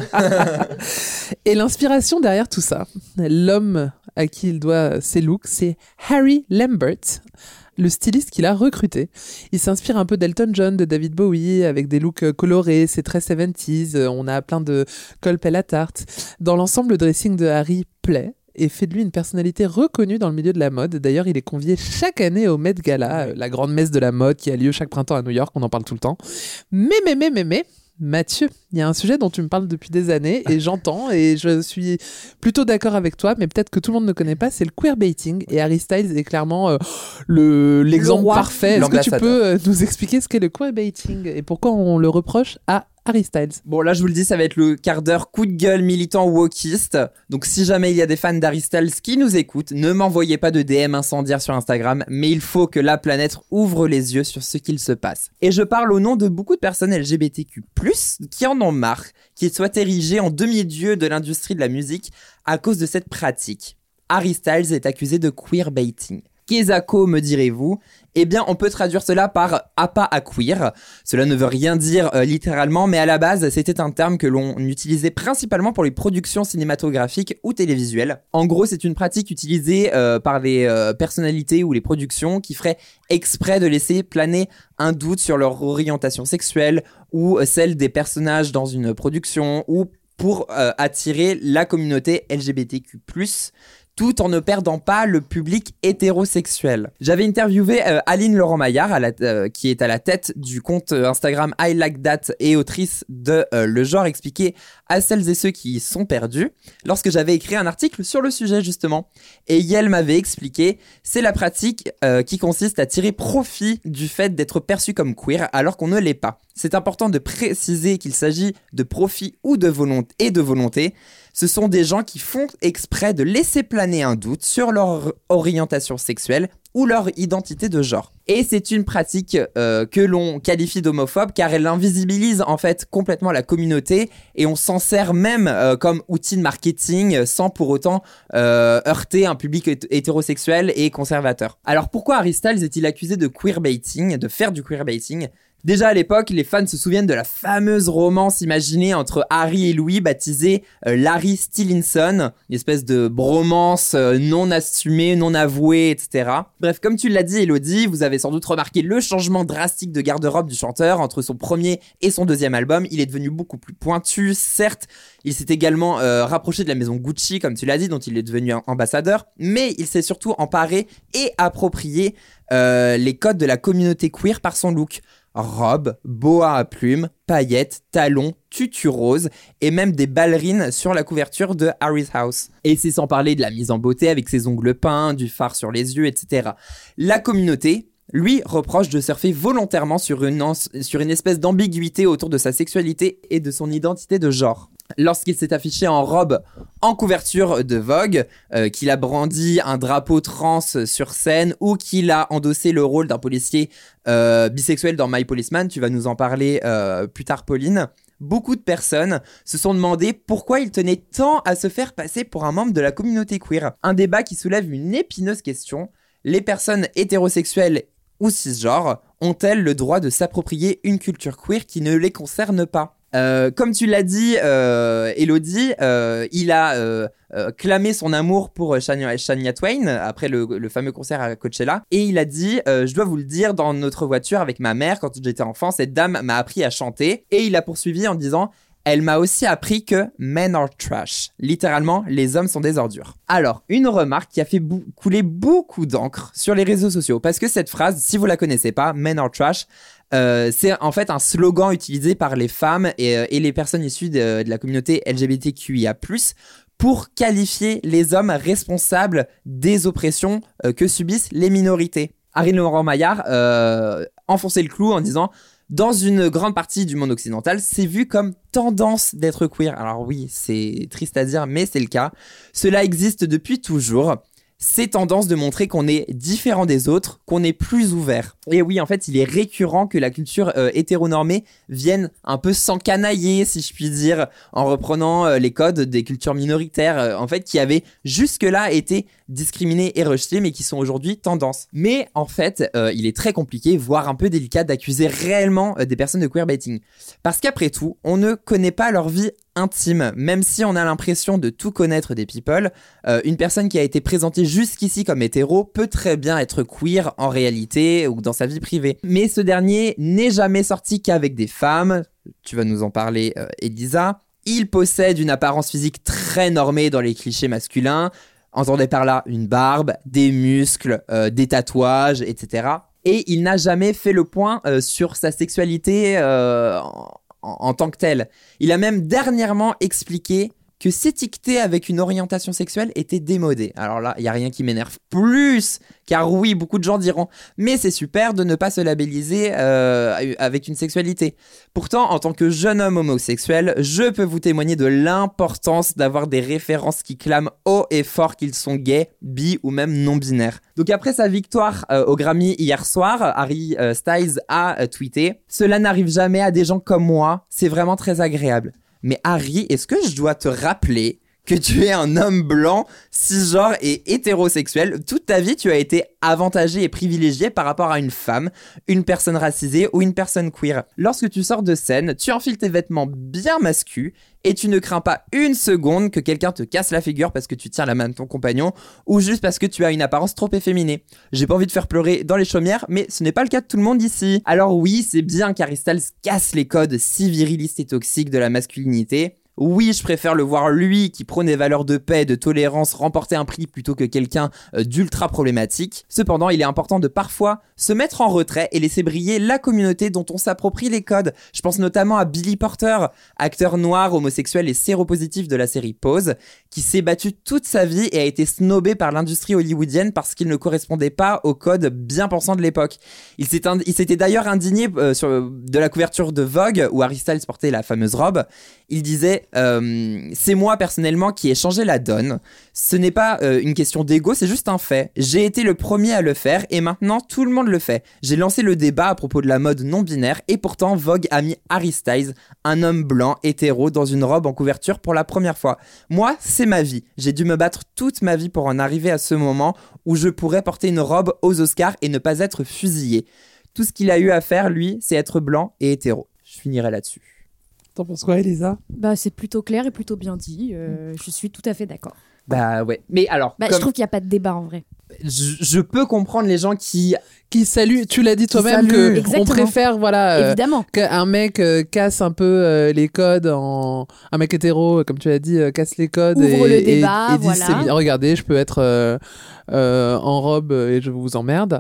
Speaker 7: Et l'inspiration derrière tout ça, l'homme à qui il doit ses looks, c'est Harry Lambert, le styliste qu'il a recruté. Il s'inspire un peu d'Elton John, de David Bowie, avec des looks colorés, c'est très soixante-dix, on a plein de cols pelle à tarte. Dans l'ensemble, le dressing de Harry plaît et fait de lui une personnalité reconnue dans le milieu de la mode. D'ailleurs, il est convié chaque année au Met Gala, la grande messe de la mode qui a lieu chaque printemps à New York, on en parle tout le temps. Mais, mais, mais, mais, mais, Mathieu, il y a un sujet dont tu me parles depuis des années et j'entends et je suis plutôt d'accord avec toi, mais peut-être que tout le monde ne connaît pas, c'est le queerbaiting et Harry Styles est clairement euh, le, l'exemple
Speaker 9: Le roi,
Speaker 7: parfait. Est-ce que tu
Speaker 9: l'ambassadeur.
Speaker 7: peux euh, nous expliquer ce qu'est le queerbaiting et pourquoi on le reproche à Harry Styles?
Speaker 9: Bon, là, je vous le dis, ça va être le quart d'heure coup de gueule militant wokiste. Donc, si jamais il y a des fans d'Harry Styles qui nous écoutent, ne m'envoyez pas de D M incendiaires sur Instagram, mais il faut que la planète ouvre les yeux sur ce qu'il se passe. Et je parle au nom de beaucoup de personnes L G B T Q plus, qui en ont marre, qui soient érigées en demi-dieu de l'industrie de la musique à cause de cette pratique. Harry Styles est accusé de queerbaiting. Qu'est-ce me direz-vous? Eh bien, on peut traduire cela par appât à queer. Cela ne veut rien dire euh, littéralement, mais à la base, c'était un terme que l'on utilisait principalement pour les productions cinématographiques ou télévisuelles. En gros, c'est une pratique utilisée euh, par les euh, personnalités ou les productions qui feraient exprès de laisser planer un doute sur leur orientation sexuelle ou celle des personnages dans une production ou pour euh, attirer la communauté L G B T Q plus, tout en ne perdant pas le public hétérosexuel. J'avais interviewé euh, Aline Laurent-Maillard, à la, euh, qui est à la tête du compte Instagram I Like That et autrice de euh, Le Genre Expliqué à celles et ceux qui y sont perdus, lorsque j'avais écrit un article sur le sujet justement. Et Yael m'avait expliqué, c'est la pratique euh, qui consiste à tirer profit du fait d'être perçu comme queer alors qu'on ne l'est pas. C'est important de préciser qu'il s'agit de profit ou de volonté et de volonté. Ce sont des gens qui font exprès de laisser planer un doute sur leur orientation sexuelle ou leur identité de genre. Et c'est une pratique euh, que l'on qualifie d'homophobe car elle invisibilise en fait complètement la communauté et on s'en sert même euh, comme outil de marketing sans pour autant euh, heurter un public hét- hétérosexuel et conservateur. Alors pourquoi Harry Styles est-il accusé de queerbaiting, de faire du queerbaiting ? Déjà à l'époque, les fans se souviennent de la fameuse romance imaginée entre Harry et Louis, baptisée euh, Larry Stillinson, une espèce de bromance euh, non assumée, non avouée, et cetera. Bref, comme tu l'as dit, Elodie, vous avez sans doute remarqué le changement drastique de garde-robe du chanteur entre son premier et son deuxième album. Il est devenu beaucoup plus pointu, certes. Il s'est également euh, rapproché de la maison Gucci, comme tu l'as dit, dont il est devenu un ambassadeur, mais il s'est surtout emparé et approprié euh, les codes de la communauté queer par son look. Robe, boa à plumes, paillettes, talons, tutu rose et même des ballerines sur la couverture de Harry's House. Et c'est sans parler de la mise en beauté avec ses ongles peints, du fard sur les yeux, et cetera. La communauté lui reproche de surfer volontairement sur une, ans- sur une espèce d'ambiguïté autour de sa sexualité et de son identité de genre. Lorsqu'il s'est affiché en robe en couverture de Vogue, euh, qu'il a brandi un drapeau trans sur scène ou qu'il a endossé le rôle d'un policier euh, bisexuel dans My Policeman, tu vas nous en parler euh, plus tard Pauline, beaucoup de personnes se sont demandé pourquoi il tenait tant à se faire passer pour un membre de la communauté queer. Un débat qui soulève une épineuse question, les personnes hétérosexuelles ou cisgenres ont-elles le droit de s'approprier une culture queer qui ne les concerne pas ? Euh, comme tu l'as dit, euh, Elodie, euh, il a euh, euh, clamé son amour pour Shania, Shania Twain après le, le fameux concert à Coachella. Et il a dit euh, « Je dois vous le dire, dans notre voiture avec ma mère, quand j'étais enfant, cette dame m'a appris à chanter. » Et il a poursuivi en disant « Elle m'a aussi appris que men are trash. » Littéralement, les hommes sont des ordures. Alors, une remarque qui a fait bou- couler beaucoup d'encre sur les réseaux sociaux. Parce que cette phrase, si vous la connaissez pas, men are trash, Euh, c'est en fait un slogan utilisé par les femmes et, euh, et les personnes issues de, de la communauté L G B T Q I A plus, pour qualifier les hommes responsables des oppressions euh, que subissent les minorités. Harry Laurent-Maillard euh, enfonçait le clou en disant « Dans une grande partie du monde occidental, c'est vu comme tendance d'être queer. » Alors oui, c'est triste à dire, mais c'est le cas. Cela existe depuis toujours. Ces tendances de montrer qu'on est différent des autres, qu'on est plus ouvert. Et oui, en fait, il est récurrent que la culture euh, hétéronormée vienne un peu s'encanailler, si je puis dire, en reprenant euh, les codes des cultures minoritaires, euh, en fait, qui avaient jusque-là été discriminées et rejetées, mais qui sont aujourd'hui tendance. Mais en fait, euh, il est très compliqué, voire un peu délicat, d'accuser réellement euh, des personnes de queerbaiting. Parce qu'après tout, on ne connaît pas leur vie intime, même si on a l'impression de tout connaître des people, euh, une personne qui a été présentée jusqu'ici comme hétéro peut très bien être queer en réalité ou dans sa vie privée. Mais ce dernier n'est jamais sorti qu'avec des femmes, tu vas nous en parler euh, Elisa. Il possède une apparence physique très normée dans les clichés masculins, entendez par là une barbe, des muscles, euh, des tatouages, et cetera. Et il n'a jamais fait le point euh, sur sa sexualité euh, en En, en tant que tel. Il a même dernièrement expliqué que s'étiqueter avec une orientation sexuelle était démodé. Alors là, il n'y a rien qui m'énerve plus, car oui, beaucoup de gens diront « mais c'est super de ne pas se labelliser euh, avec une sexualité ». Pourtant, en tant que jeune homme homosexuel, je peux vous témoigner de l'importance d'avoir des références qui clament haut et fort qu'ils sont gays, bi ou même non-binaires. Donc après sa victoire euh, au Grammy hier soir, Harry euh, Styles a euh, tweeté « Cela n'arrive jamais à des gens comme moi, c'est vraiment très agréable ». Mais Harry, est-ce que je dois te rappeler que tu es un homme blanc, cisgenre et hétérosexuel? Toute ta vie, tu as été avantagé et privilégié par rapport à une femme, une personne racisée ou une personne queer. Lorsque tu sors de scène, tu enfiles tes vêtements bien masculins et tu ne crains pas une seconde que quelqu'un te casse la figure parce que tu tiens la main de ton compagnon ou juste parce que tu as une apparence trop efféminée. J'ai pas envie de faire pleurer dans les chaumières, mais ce n'est pas le cas de tout le monde ici. Alors oui, c'est bien qu'Harry Styles casse les codes si virilistes et toxiques de la masculinité. Oui, je préfère le voir lui, qui prône des valeurs de paix et de tolérance, remporter un prix plutôt que quelqu'un euh, d'ultra problématique. Cependant, il est important de parfois se mettre en retrait et laisser briller la communauté dont on s'approprie les codes. Je pense notamment à Billy Porter, acteur noir, homosexuel et séropositif de la série Pose, qui s'est battu toute sa vie et a été snobé par l'industrie hollywoodienne parce qu'il ne correspondait pas aux codes bien pensants de l'époque. Il, s'est ind- il s'était d'ailleurs indigné euh, sur, de la couverture de Vogue où Harry Styles portait la fameuse robe. Il disait euh, « C'est moi personnellement qui ai changé la donne. Ce n'est pas euh, une question d'ego, c'est juste un fait. J'ai été le premier à le faire et maintenant tout le monde le fait. J'ai lancé le débat à propos de la mode non-binaire et pourtant Vogue a mis Harry Styles, un homme blanc, hétéro, dans une robe en couverture pour la première fois. Moi, c'est ma vie. J'ai dû me battre toute ma vie pour en arriver à ce moment où je pourrais porter une robe aux Oscars et ne pas être fusillé. Tout ce qu'il a eu à faire, lui, c'est être blanc et hétéro. » Je finirai là-dessus.
Speaker 7: T'en penses quoi, Elisa ?
Speaker 8: Bah, c'est plutôt clair et plutôt bien dit. Euh, je suis tout à fait d'accord.
Speaker 9: Bah ouais. Mais alors,
Speaker 8: Bah,
Speaker 9: comme
Speaker 8: Je trouve qu'il n'y a pas de débat en vrai.
Speaker 9: je, je peux comprendre les gens qui
Speaker 7: qui saluent. Tu l'as dit toi-même
Speaker 9: saluent.
Speaker 7: que
Speaker 8: Exactement.
Speaker 7: on préfère voilà euh,
Speaker 8: Évidemment.
Speaker 7: qu'un mec euh, casse un peu euh, les codes en un mec hétéro euh, comme tu l'as dit euh, casse les codes
Speaker 8: Ouvre
Speaker 7: et,
Speaker 8: le
Speaker 7: et-
Speaker 8: débat,
Speaker 7: et, dise,
Speaker 8: voilà.
Speaker 7: c'est bien, regardez je peux être euh, euh, en robe et je vous emmerde.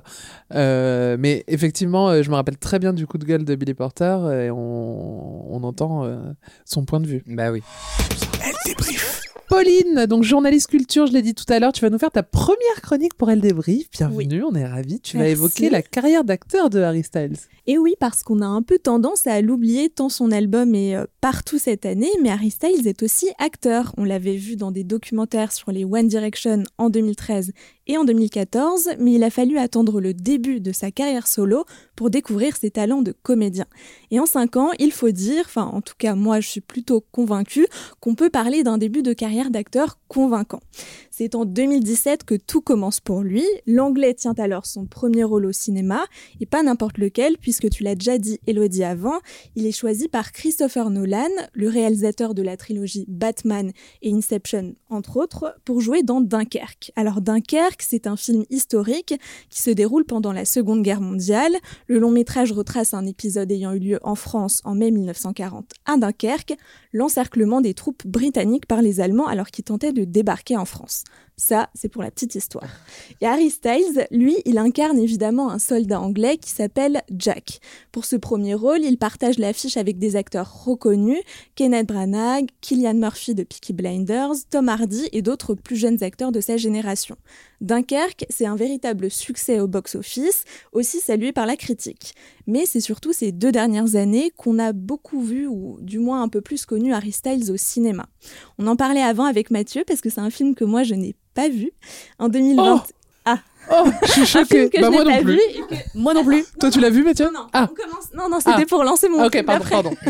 Speaker 7: Euh, mais effectivement euh, je me rappelle très bien du coup de gueule de Billy Porter et on, on entend euh, son point de vue.
Speaker 9: Bah oui.
Speaker 6: Elle débrief.
Speaker 7: Pauline, donc journaliste culture, je l'ai dit tout à l'heure, tu vas nous faire ta première chronique pour Elle débrief. Bienvenue, on est ravis. Tu vas
Speaker 12: Merci.
Speaker 7: évoquer la carrière d'acteur de Harry Styles.
Speaker 12: Et oui, parce qu'on a un peu tendance à l'oublier tant son album est euh, partout cette année, mais Harry Styles est aussi acteur. On l'avait vu dans des documentaires sur les One Direction en deux mille treize et en deux mille quatorze, mais il a fallu attendre le début de sa carrière solo pour découvrir ses talents de comédien. Et en cinq ans, il faut dire, enfin en tout cas moi je suis plutôt convaincue, qu'on peut parler d'un début de carrière d'acteur convaincant. C'est en deux mille dix-sept que tout commence pour lui. L'anglais tient alors son premier rôle au cinéma, et pas n'importe lequel, puisque tu l'as déjà dit, Élodie, avant, il est choisi par Christopher Nolan, le réalisateur de la trilogie Batman et Inception, entre autres, pour jouer dans Dunkerque. Alors Dunkerque, c'est un film historique qui se déroule pendant la Seconde Guerre mondiale. Le long métrage retrace un épisode ayant eu lieu en France en mai mille neuf cent quarante à Dunkerque, l'encerclement des troupes britanniques par les Allemands alors qu'ils tentaient de débarquer en France. Ça, c'est pour la petite histoire. Et Harry Styles, lui, il incarne évidemment un soldat anglais qui s'appelle Jack. Pour ce premier rôle, il partage l'affiche avec des acteurs reconnus, Kenneth Branagh, Cillian Murphy de Peaky Blinders, Tom Hardy et d'autres plus jeunes acteurs de sa génération. Dunkerque, c'est un véritable succès au box-office, aussi salué par la critique. Mais c'est surtout ces deux dernières années qu'on a beaucoup vu, ou du moins un peu plus connu, Harry Styles au cinéma. On en parlait avant avec Mathieu, parce que c'est un film que moi je n'ai pas vu. En deux mille vingt...
Speaker 7: Oh
Speaker 12: ah
Speaker 7: Oh, je suis
Speaker 12: un film
Speaker 7: choquée.
Speaker 12: que
Speaker 7: Bah,
Speaker 12: je
Speaker 7: moi
Speaker 12: n'ai
Speaker 7: non
Speaker 12: pas
Speaker 7: plus.
Speaker 12: vu et que...
Speaker 8: Moi non plus.
Speaker 7: Toi, tu l'as vu, Mathieu?
Speaker 12: Non, non,
Speaker 7: Ah.
Speaker 12: on commence... non, non, c'était
Speaker 7: Ah.
Speaker 12: pour lancer mon
Speaker 7: Ah, ok,
Speaker 12: film
Speaker 7: pardon,
Speaker 12: après.
Speaker 7: pardon.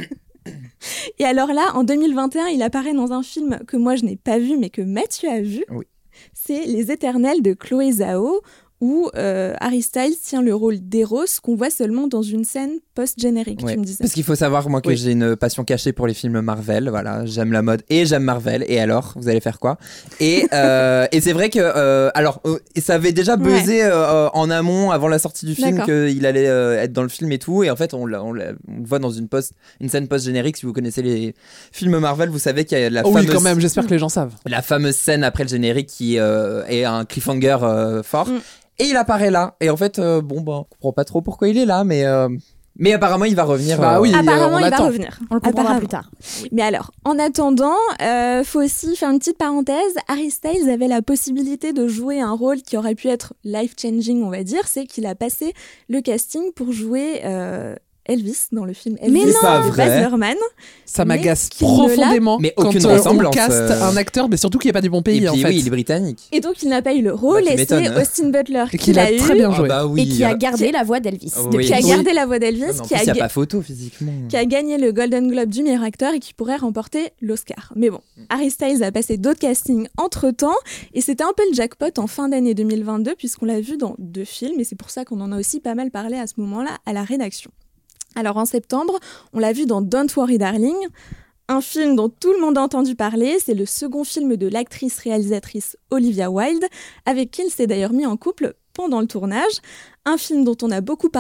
Speaker 12: Et alors là, en deux mille vingt et un, il apparaît dans un film que moi je n'ai pas vu, mais que Mathieu a vu.
Speaker 9: Oui.
Speaker 12: C'est Les Éternels de Chloé Zhao, où euh, Harry Styles tient le rôle d'Eros qu'on voit seulement dans une scène post-générique,
Speaker 9: Ouais.
Speaker 12: tu me disais.
Speaker 9: Parce qu'il faut savoir, moi, que
Speaker 7: Oui.
Speaker 9: j'ai une passion cachée pour les films Marvel. Voilà, j'aime la mode et j'aime Marvel. Et alors, vous allez faire quoi? Et, euh, et c'est vrai que, euh, alors, euh, ça avait déjà buzzé euh, en amont, avant la sortie du film,
Speaker 12: D'accord.
Speaker 9: qu'il allait euh, être dans le film et tout. Et en fait, on, l'a- on, l'a- on le voit dans une, post, une scène post-générique. Si vous connaissez les films Marvel, vous savez qu'il y a la
Speaker 7: Oh oui,
Speaker 9: fameuse
Speaker 7: quand même, j'espère que les gens savent.
Speaker 9: la fameuse scène après le générique qui euh, est un cliffhanger euh, fort.
Speaker 12: Mm.
Speaker 9: Et il apparaît là. Et en fait, euh, bon, bah, on comprend pas trop pourquoi il est là, mais, euh, mais apparemment, il va revenir.
Speaker 7: Bah
Speaker 9: euh,
Speaker 7: oui.
Speaker 12: Apparemment,
Speaker 7: on
Speaker 12: il va
Speaker 7: attend.
Speaker 12: revenir.
Speaker 8: On le comprendra
Speaker 12: Apparemment.
Speaker 8: plus tard.
Speaker 12: Mais alors, en attendant, euh, faut aussi faire une petite parenthèse. Harry Styles avait la possibilité de jouer un rôle qui aurait pu être life-changing, on va dire. C'est qu'il a passé le casting pour jouer euh, Elvis dans le film Elvis
Speaker 9: Mais non
Speaker 12: de
Speaker 9: vrai.
Speaker 12: Baz Luhrmann.
Speaker 7: Ça
Speaker 12: Mais
Speaker 7: m'agace
Speaker 12: qu'il ne l'a-
Speaker 7: profondément
Speaker 9: Mais
Speaker 7: quand
Speaker 9: aucune
Speaker 7: euh, on
Speaker 9: ressemblance,
Speaker 7: caste
Speaker 9: euh.
Speaker 7: un acteur, mais surtout qu'il n'y a pas du bon
Speaker 9: Et
Speaker 7: pays
Speaker 9: puis,
Speaker 7: en fait.
Speaker 9: oui, il est britannique.
Speaker 12: Et donc, il n'a pas eu le rôle.
Speaker 9: Bah, tu
Speaker 12: et c'est
Speaker 9: m'étonnes.
Speaker 12: Austin Butler
Speaker 7: Et
Speaker 12: qui
Speaker 7: qu'il a
Speaker 12: l'a eu.
Speaker 7: très bien joué.
Speaker 9: Ah bah oui.
Speaker 8: Et qui a
Speaker 9: euh,
Speaker 8: gardé la voix d'Elvis.
Speaker 9: Oh,
Speaker 8: depuis
Speaker 9: oui.
Speaker 12: Qui a
Speaker 8: le
Speaker 9: Oui.
Speaker 12: gardé la voix
Speaker 9: ah,
Speaker 12: d'Elvis,
Speaker 9: mais en
Speaker 12: qui,
Speaker 9: plus,
Speaker 12: a
Speaker 9: il n'y a
Speaker 12: ga-
Speaker 9: pas photo physiquement.
Speaker 12: qui a gagné le Golden Globe du meilleur acteur et qui pourrait remporter l'Oscar. Mais bon, Harry Styles a passé d'autres castings entre-temps et c'était un peu le jackpot en fin d'année deux mille vingt-deux puisqu'on l'a vu dans deux films et c'est pour ça qu'on en a aussi pas mal parlé à ce moment-là à la rédaction. Alors en septembre, on l'a vu dans Don't Worry Darling, un film dont tout le monde a entendu parler. C'est le second film de l'actrice-réalisatrice Olivia Wilde, avec qui il s'est d'ailleurs mis en couple pendant le tournage. Un film dont on a beaucoup parlé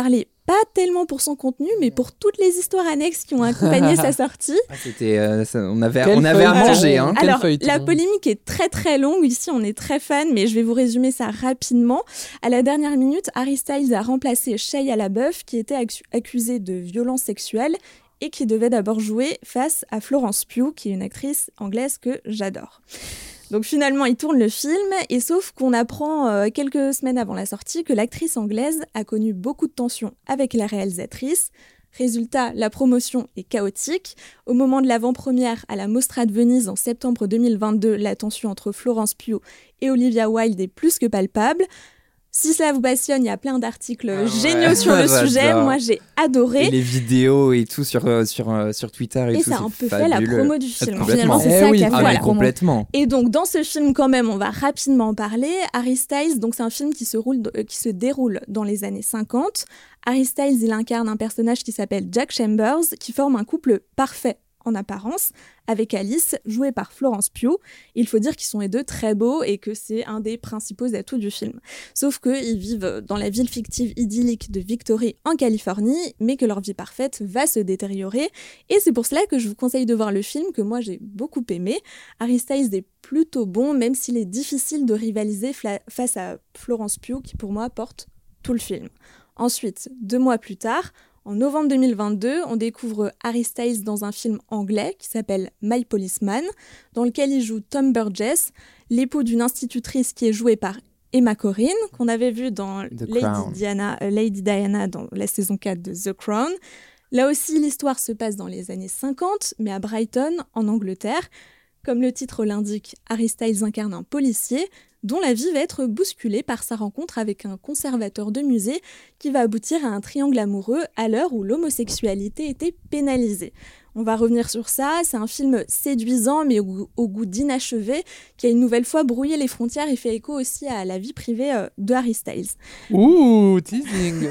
Speaker 12: pas tellement pour son contenu, mais pour toutes les histoires annexes qui ont accompagné sa sortie.
Speaker 9: Ah, c'était, euh, ça, on avait,
Speaker 7: Quel
Speaker 9: on avait à
Speaker 7: feuilleton.
Speaker 9: manger. Hein.
Speaker 12: Alors,
Speaker 7: feuilleton.
Speaker 12: la polémique est très très longue. Ici, on est très fan, mais je vais vous résumer ça rapidement. À la dernière minute, Harry Styles a remplacé Shia LaBeouf, qui était accu- accusée de violences sexuelles et qui devait d'abord jouer face à Florence Pugh, qui est une actrice anglaise que j'adore. Donc finalement, il tourne le film, et sauf qu'on apprend euh, quelques semaines avant la sortie que l'actrice anglaise a connu beaucoup de tensions avec la réalisatrice. Résultat, la promotion est chaotique. Au moment de l'avant-première à la Mostra de Venise en septembre deux mille vingt-deux, la tension entre Florence Pugh et Olivia Wilde est plus que palpable. Si cela vous passionne, il y a plein d'articles
Speaker 9: Ah ouais.
Speaker 12: géniaux sur le
Speaker 9: J'adore.
Speaker 12: sujet. Moi, j'ai adoré.
Speaker 9: Et les vidéos et tout sur, euh, sur, euh, sur Twitter et,
Speaker 12: Et
Speaker 9: tout.
Speaker 12: ça a
Speaker 9: c'est
Speaker 12: un peu fait la
Speaker 9: fabuleux.
Speaker 12: promo du
Speaker 9: Ah,
Speaker 12: film.
Speaker 9: complètement.
Speaker 12: Finalement, c'est
Speaker 7: Eh
Speaker 12: ça
Speaker 7: oui.
Speaker 12: qui a
Speaker 9: Ah,
Speaker 12: fait
Speaker 9: mais
Speaker 12: la promo.
Speaker 9: complètement.
Speaker 12: Et donc, dans ce film, quand même, on va rapidement en parler. Harry Styles, donc c'est un film qui se, roule, euh, qui se déroule dans les années cinquante. Harry Styles, il incarne un personnage qui s'appelle Jack Chambers, qui forme un couple parfait en apparence, avec Alice, jouée par Florence Pugh. Il faut dire qu'ils sont les deux très beaux et que c'est un des principaux atouts du film. Sauf qu'ils vivent dans la ville fictive idyllique de Victory en Californie, mais que leur vie parfaite va se détériorer. Et c'est pour cela que je vous conseille de voir le film, que moi j'ai beaucoup aimé. Harry Styles est plutôt bon, même s'il est difficile de rivaliser fla- face à Florence Pugh, qui pour moi porte tout le film. Ensuite, deux mois plus tard, en novembre deux mille vingt-deux, on découvre Harry Styles dans un film anglais qui s'appelle My Policeman, dans lequel il joue Tom Burgess, l'époux d'une institutrice qui est jouée par Emma Corrin, qu'on avait vu dans Lady
Speaker 9: Crown.
Speaker 12: Diana, euh, Lady Diana dans la saison quatre de The Crown. Là aussi, l'histoire se passe dans les années cinquante, mais à Brighton, en Angleterre. Comme le titre l'indique, Harry Styles incarne un policier dont la vie va être bousculée par sa rencontre avec un conservateur de musée qui va aboutir à un triangle amoureux à l'heure où l'homosexualité était pénalisée. On va revenir sur ça, c'est un film séduisant mais au, goût- au goût d'inachevé qui a une nouvelle fois brouillé les frontières et fait écho aussi à la vie privée euh, de Harry Styles.
Speaker 7: Ouh, teasing.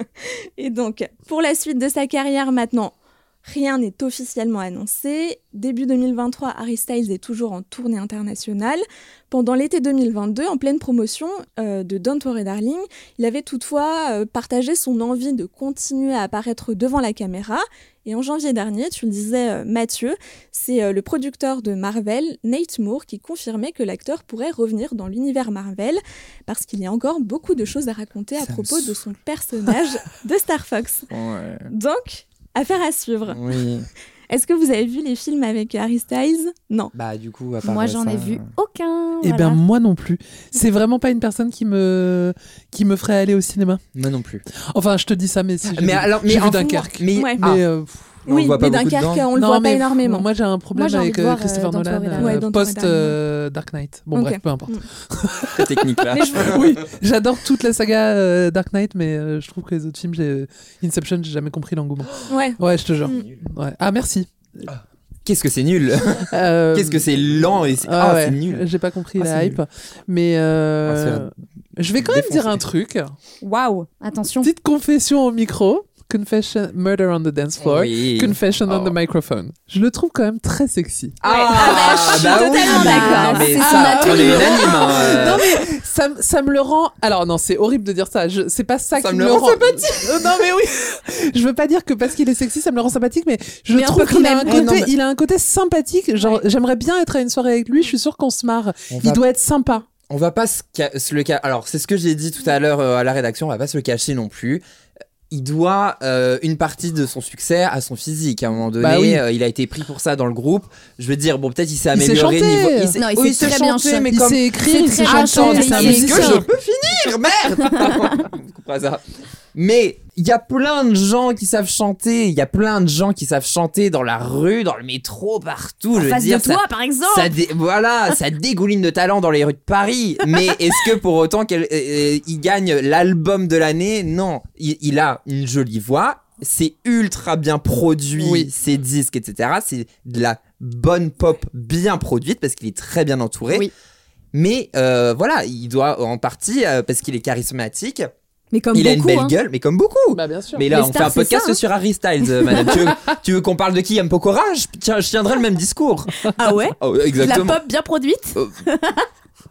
Speaker 12: Et donc, pour la suite de sa carrière maintenant, rien n'est officiellement annoncé. Début deux mille vingt-trois, Harry Styles est toujours en tournée internationale. Pendant l'été deux mille vingt-deux, en pleine promotion euh, de Don't Worry Darling, il avait toutefois euh, partagé son envie de continuer à apparaître devant la caméra. Et en janvier dernier, tu le disais euh, Mathieu, c'est euh, le producteur de Marvel, Nate Moore, qui confirmait que l'acteur pourrait revenir dans l'univers Marvel parce qu'il y a encore beaucoup de choses à raconter à
Speaker 9: Ça me
Speaker 12: propos de
Speaker 9: saoule.
Speaker 12: son personnage de Star Fox.
Speaker 9: Ouais.
Speaker 12: Donc, affaire à suivre.
Speaker 9: Oui.
Speaker 12: Est-ce que vous avez vu les films avec Harry Styles ? Non.
Speaker 9: Bah, du coup, à part
Speaker 8: Moi, j'en
Speaker 9: ça,
Speaker 8: ai vu aucun.
Speaker 7: Eh
Speaker 8: voilà.
Speaker 7: ben moi non plus. C'est vraiment pas une personne qui me qui me ferait aller au cinéma.
Speaker 9: Moi non plus.
Speaker 7: Enfin, je te dis ça, mais si j'ai
Speaker 9: Mais
Speaker 7: vu,
Speaker 9: alors, mais
Speaker 7: j'ai vu
Speaker 9: en-
Speaker 7: Dunkerque.
Speaker 9: mais-
Speaker 12: Ouais.
Speaker 9: Ah.
Speaker 7: Mais euh, pff,
Speaker 9: on
Speaker 12: oui,
Speaker 9: le voit pas
Speaker 12: mais
Speaker 9: beaucoup
Speaker 12: Dunkerque,
Speaker 9: dedans.
Speaker 12: on le
Speaker 7: non,
Speaker 12: voit
Speaker 7: mais
Speaker 12: pas
Speaker 7: pff,
Speaker 12: énormément.
Speaker 7: Moi, j'ai un problème
Speaker 8: Moi, j'ai envie
Speaker 7: avec
Speaker 8: de
Speaker 7: euh,
Speaker 8: voir,
Speaker 7: Christopher
Speaker 8: euh, Don't
Speaker 7: Nolan,
Speaker 8: Worry
Speaker 7: euh,
Speaker 8: Darling.
Speaker 12: Ouais, Don't
Speaker 7: post
Speaker 12: Worry Darling.
Speaker 7: euh, Dark Knight. Bon,
Speaker 12: Ok.
Speaker 7: bref, peu importe.
Speaker 9: Très technique là.
Speaker 12: Mais je-
Speaker 7: Oui, j'adore toute la saga euh, Dark Knight, mais euh, je trouve que les autres films, j'ai... Inception, j'ai jamais compris l'engouement.
Speaker 12: Ouais.
Speaker 7: Ouais, je te jure.
Speaker 12: Mm.
Speaker 7: Ouais. Ah, merci.
Speaker 9: Qu'est-ce que c'est nul.
Speaker 7: Euh,
Speaker 9: Qu'est-ce que c'est lent et c'est,
Speaker 7: ah
Speaker 9: ah,
Speaker 7: ouais,
Speaker 9: c'est nul.
Speaker 7: J'ai pas compris
Speaker 9: Ah,
Speaker 7: la
Speaker 9: c'est
Speaker 7: hype. Mais euh,
Speaker 9: On va se faire
Speaker 7: je vais quand même dire
Speaker 9: défoncer.
Speaker 7: un truc.
Speaker 8: Waouh, attention.
Speaker 7: Petite confession au micro. Confession, Murder on the Dance Floor.
Speaker 9: Oui.
Speaker 7: Confession on
Speaker 9: Oh.
Speaker 7: the Microphone. Je le trouve quand même très sexy.
Speaker 9: Ah,
Speaker 12: Ah bah, je suis
Speaker 9: bah oui.
Speaker 12: totalement d'accord.
Speaker 9: Non, mais
Speaker 8: C'est
Speaker 9: ça,
Speaker 8: son atout
Speaker 9: on est
Speaker 8: numéro
Speaker 9: unanime. hein, euh.
Speaker 7: Non mais ça, m- ça me le rend. Alors non, c'est horrible de dire ça. Je... C'est pas ça,
Speaker 9: Ça
Speaker 7: qui
Speaker 9: me
Speaker 7: me
Speaker 9: le
Speaker 7: le
Speaker 9: rend
Speaker 7: rend sympathique. Euh, non mais oui. Je veux pas dire que parce qu'il est sexy, ça me le rend sympathique, mais je
Speaker 12: Mais un
Speaker 7: trouve
Speaker 12: peu
Speaker 7: qu'il
Speaker 12: quand
Speaker 7: a un
Speaker 12: même.
Speaker 7: côté,
Speaker 9: Eh, non, mais-
Speaker 7: il a un côté sympathique. Genre, j'aimerais bien être à une soirée avec lui. Je suis sûre qu'on se marre.
Speaker 9: On
Speaker 7: Il
Speaker 9: va-
Speaker 7: doit être sympa.
Speaker 9: On va pas se, ca- se le cacher. Alors, c'est ce que j'ai dit tout à l'heure euh, à la rédaction, on va pas se le cacher non plus. Il doit euh, une partie de son succès à son physique. À un moment donné,
Speaker 7: Bah oui.
Speaker 9: euh, il a été pris pour ça dans le groupe. Je veux dire, bon, peut-être il s'est
Speaker 7: Il sait
Speaker 9: amélioré
Speaker 7: chanter.
Speaker 9: niveau.
Speaker 8: Non, il
Speaker 9: oui,
Speaker 8: sait très bien
Speaker 9: chanter,
Speaker 8: chanter.
Speaker 9: mais
Speaker 7: Il
Speaker 9: comme.
Speaker 7: sait écrire,
Speaker 8: c'est
Speaker 7: il sait
Speaker 8: très
Speaker 7: chanter.
Speaker 8: chanter,
Speaker 7: C'est un
Speaker 8: il est
Speaker 9: Est-ce que
Speaker 7: musicien.
Speaker 9: je peux finir, merde. On coupera ça. Mais il y a plein de gens qui savent chanter. Il y a plein de gens qui savent chanter dans la rue, dans le métro, partout.
Speaker 8: En
Speaker 9: je veux
Speaker 8: face
Speaker 9: dire,
Speaker 8: de toi,
Speaker 9: ça-
Speaker 8: par exemple.
Speaker 9: Ça dé- voilà, ça dégouline de talent dans les rues de Paris. Mais est-ce que pour autant qu'il gagne l'album de l'année ? Non. Il, il a une jolie voix. C'est ultra bien produit,
Speaker 7: Oui.
Speaker 9: ses disques, et cetera. C'est de la bonne pop bien produite parce qu'il est très bien entouré.
Speaker 8: Oui.
Speaker 9: Mais euh, voilà, il doit en partie, euh, parce qu'il est charismatique,
Speaker 8: Mais comme
Speaker 9: il a une
Speaker 8: beaucoup,
Speaker 9: belle
Speaker 8: hein.
Speaker 9: gueule, mais comme beaucoup.
Speaker 7: Bah bien sûr.
Speaker 9: Mais là,
Speaker 8: Les
Speaker 9: on fait
Speaker 8: stars,
Speaker 9: un
Speaker 8: c'est
Speaker 9: podcast
Speaker 8: ça, hein.
Speaker 9: sur Harry Styles, euh, madame. tu, veux, tu veux qu'on parle de qui ? M. Pokora ? je, tiens, je tiendrai le même discours.
Speaker 8: Ah ouais
Speaker 9: Oh,
Speaker 8: La
Speaker 9: exactement.
Speaker 8: pop bien produite.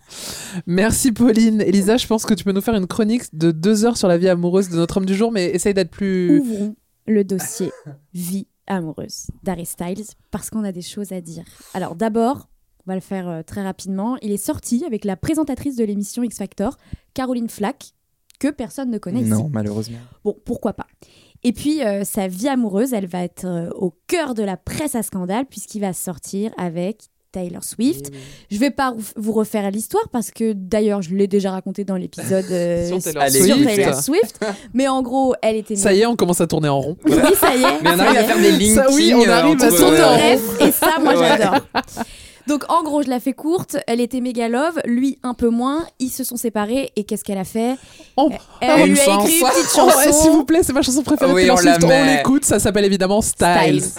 Speaker 7: Merci Pauline. Elisa, je pense que tu peux nous faire une chronique de deux heures sur la vie amoureuse de notre homme du jour, mais essaye d'être plus...
Speaker 8: Ouvrons le dossier vie amoureuse d'Harry Styles, parce qu'on a des choses à dire. Alors d'abord, on va le faire euh, très rapidement, il est sorti avec la présentatrice de l'émission X Factor, Caroline Flack, que personne ne connaît ici.
Speaker 9: Non, malheureusement.
Speaker 8: Bon, pourquoi pas. Et puis, euh, sa vie amoureuse, elle va être euh, au cœur de la presse à scandale, puisqu'il va sortir avec Taylor Swift. Oui. Je vais pas vous refaire l'histoire, parce que d'ailleurs, je l'ai déjà raconté dans l'épisode euh,
Speaker 7: sur Taylor,
Speaker 8: sur
Speaker 7: Swift.
Speaker 8: Taylor Swift. Mais en gros, elle était...
Speaker 7: Ça y est, on commence à tourner en rond.
Speaker 8: Oui, ça y est.
Speaker 9: Mais on arrive à faire des links.
Speaker 7: Ça, oui, on arrive à tourner en rond.
Speaker 8: Bref, et ça, moi, j'adore. Donc en gros, je la fais courte, elle était méga love, lui un peu moins, ils se sont séparés et qu'est-ce qu'elle a fait?
Speaker 7: Oh,
Speaker 8: Elle
Speaker 7: oh,
Speaker 8: lui a écrit une petite chanson.
Speaker 7: Oh, s'il vous plaît, c'est ma chanson préférée
Speaker 9: oui,
Speaker 7: de Taylor
Speaker 9: on
Speaker 7: Swift, on l'écoute, ça s'appelle évidemment Styles.
Speaker 8: Styles.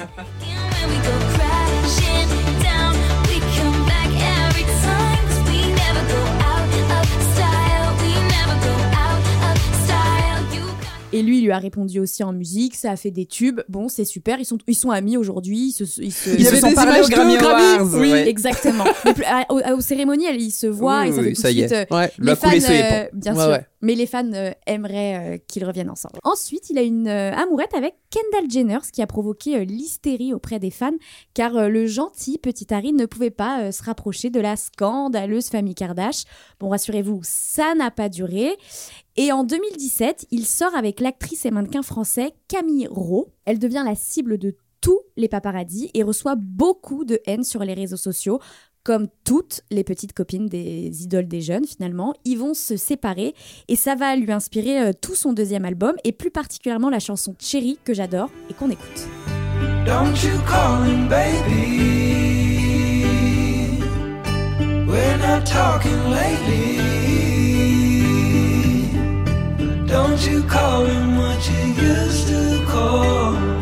Speaker 8: Et lui, il lui a répondu aussi en musique, ça a fait des tubes. Bon, c'est super, ils sont, ils sont amis aujourd'hui. Ils se, ils se,
Speaker 9: ils se sont parlé au Grammy Awards.
Speaker 8: Oui,
Speaker 9: ouais.
Speaker 8: exactement. Mais à, aux, aux cérémonies, ils se voient
Speaker 9: oui,
Speaker 8: et ça
Speaker 9: oui,
Speaker 8: fait tout
Speaker 9: ça
Speaker 8: de
Speaker 9: y
Speaker 8: suite.
Speaker 9: est.
Speaker 7: Ouais.
Speaker 8: Les fans, euh, bien
Speaker 7: ouais,
Speaker 8: sûr.
Speaker 7: Ouais.
Speaker 8: Mais les fans euh, aimeraient euh, qu'ils reviennent ensemble. Ensuite, il a une euh, amourette avec Kendall Jenner, ce qui a provoqué euh, l'hystérie auprès des fans, car euh, le gentil petit Harry ne pouvait pas euh, se rapprocher de la scandaleuse famille Kardashian. Bon, rassurez-vous, ça n'a pas duré. Et en deux mille dix-sept, il sort avec l'actrice et mannequin français Camille Rault. Elle devient la cible de tous les paparazzis et reçoit beaucoup de haine sur les réseaux sociaux. Comme toutes les petites copines des idoles des jeunes, finalement, ils vont se séparer et ça va lui inspirer euh, tout son deuxième album et plus particulièrement la chanson Cherry que j'adore et qu'on écoute.
Speaker 11: Don't you call him baby. We're not talking lately. Don't you call him what you used to call me.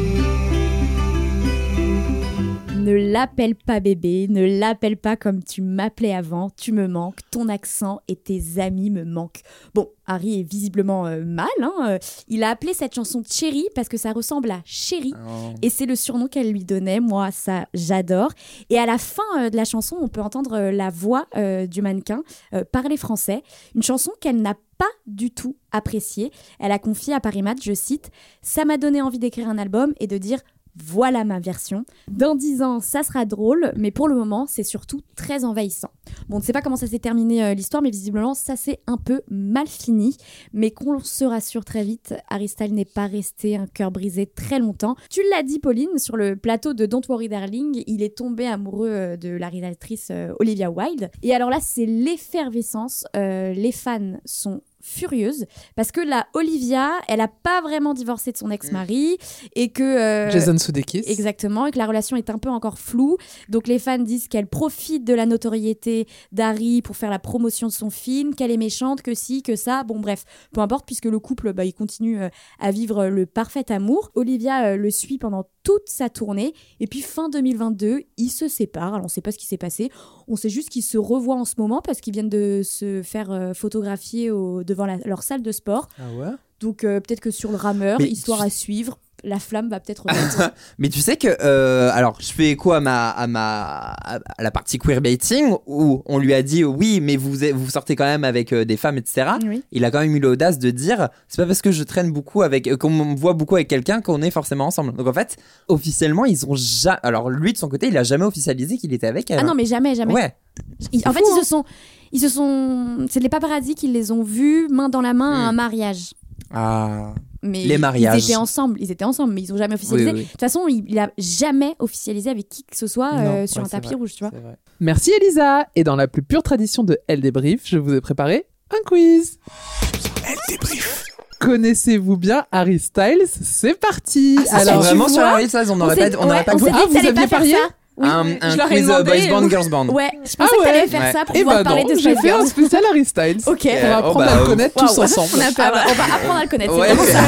Speaker 8: Ne l'appelle pas bébé, ne l'appelle pas comme tu m'appelais avant, tu me manques, ton accent et tes amis me manquent. Bon, Harry est visiblement euh, mal, hein. Il a appelé cette chanson Cherry parce que ça ressemble à Chérie oh. Et c'est le surnom qu'elle lui donnait, moi ça j'adore. Et à la fin euh, de la chanson, on peut entendre euh, la voix euh, du mannequin euh, parler français, une chanson qu'elle n'a pas du tout appréciée. Elle a confié à Paris Match, je cite, « Ça m'a donné envie d'écrire un album et de dire « Voilà ma version. Dans dix ans, ça sera drôle, mais pour le moment, c'est surtout très envahissant. » Bon, on ne sait pas comment ça s'est terminé euh, l'histoire, mais visiblement, ça s'est un peu mal fini. Mais qu'on se rassure très vite, Harry Styles n'est pas resté un cœur brisé très longtemps. Tu l'as dit, Pauline, sur le plateau de Don't Worry Darling, il est tombé amoureux euh, de la réalisatrice euh, Olivia Wilde. Et alors là, c'est l'effervescence. Euh, les fans sont furieuse parce que la Olivia, elle a pas vraiment divorcé de son ex-mari et que euh,
Speaker 7: Jason Sudeikis
Speaker 8: exactement, et que la relation est un peu encore floue. Donc les fans disent qu'elle profite de la notoriété d'Harry pour faire la promotion de son film, qu'elle est méchante, que si, que ça. Bon bref, peu importe, puisque le couple, bah, il continue euh, à vivre le parfait amour. Olivia euh, le suit pendant toute sa tournée et puis fin deux mille vingt-deux, ils se séparent. Alors on sait pas ce qui s'est passé, on sait juste qu'ils se revoient en ce moment parce qu'ils viennent de se faire euh, photographier au, devant la, leur salle de sport.
Speaker 9: Ah ouais.
Speaker 8: Donc euh, peut-être que sur le rameur,
Speaker 9: Mais
Speaker 8: histoire
Speaker 9: tu...
Speaker 8: à suivre, la flamme va peut-être renaître.
Speaker 9: Mais tu sais que, euh, alors je fais écho à ma, à ma, à la partie queerbaiting où on lui a dit oui, mais vous, vous sortez quand même avec euh, des femmes, et cetera.
Speaker 8: Oui.
Speaker 9: Il a quand même eu l'audace de dire c'est pas parce que je traîne beaucoup avec, euh, qu'on me voit beaucoup avec quelqu'un qu'on est forcément ensemble. Donc en fait, officiellement, ils ont jamais. Alors lui de son côté, il a jamais officialisé qu'il était avec elle.
Speaker 8: Ah non, mais jamais, jamais.
Speaker 9: Ouais.
Speaker 8: Ils, en
Speaker 9: fou,
Speaker 8: fait,
Speaker 9: hein.
Speaker 8: ils se sont, ils se sont, c'est les paparazzi qui les ont vus main dans la main mmh. à un mariage.
Speaker 9: Ah.
Speaker 8: Mais
Speaker 9: les mariages.
Speaker 8: Ils étaient ensemble, ils étaient ensemble, mais ils ont jamais officialisé.
Speaker 9: Oui, oui.
Speaker 8: De toute façon, il, il a jamais officialisé avec qui que ce soit
Speaker 9: non,
Speaker 8: euh, sur
Speaker 9: ouais,
Speaker 8: un tapis
Speaker 9: vrai,
Speaker 8: rouge, tu vois.
Speaker 7: Merci Elisa. Et dans la plus pure tradition de Elle débrief, je vous ai préparé un quiz.
Speaker 6: Elle débrief.
Speaker 7: Connaissez-vous bien Harry Styles? C'est parti.
Speaker 9: Ah, alors vraiment sur Harry Styles, on n'aurait pas, on n'aurait
Speaker 8: ouais,
Speaker 9: pas.
Speaker 8: On s'est
Speaker 7: Ah,
Speaker 8: dit que
Speaker 7: vous aviez parié?
Speaker 8: Oui,
Speaker 9: un
Speaker 8: je
Speaker 9: un
Speaker 8: leur ai
Speaker 9: quiz
Speaker 8: demandé,
Speaker 9: boys band,
Speaker 8: euh,
Speaker 9: girls band.
Speaker 8: Ouais, je pensais
Speaker 7: ah
Speaker 8: que t'allais
Speaker 7: ouais.
Speaker 8: faire
Speaker 9: ouais.
Speaker 8: ça pour
Speaker 7: Et
Speaker 8: pouvoir
Speaker 7: bah
Speaker 8: parler
Speaker 7: non,
Speaker 8: de
Speaker 7: j'ai
Speaker 8: Spice
Speaker 7: fait un
Speaker 8: Girls.
Speaker 7: spécial Harry Styles.
Speaker 8: Ok.
Speaker 7: On va apprendre
Speaker 9: oh bah,
Speaker 7: à le connaître
Speaker 8: wow.
Speaker 7: tous ensemble.
Speaker 8: On, a peur, on va apprendre à le connaître.
Speaker 9: Ouais.
Speaker 8: C'est vraiment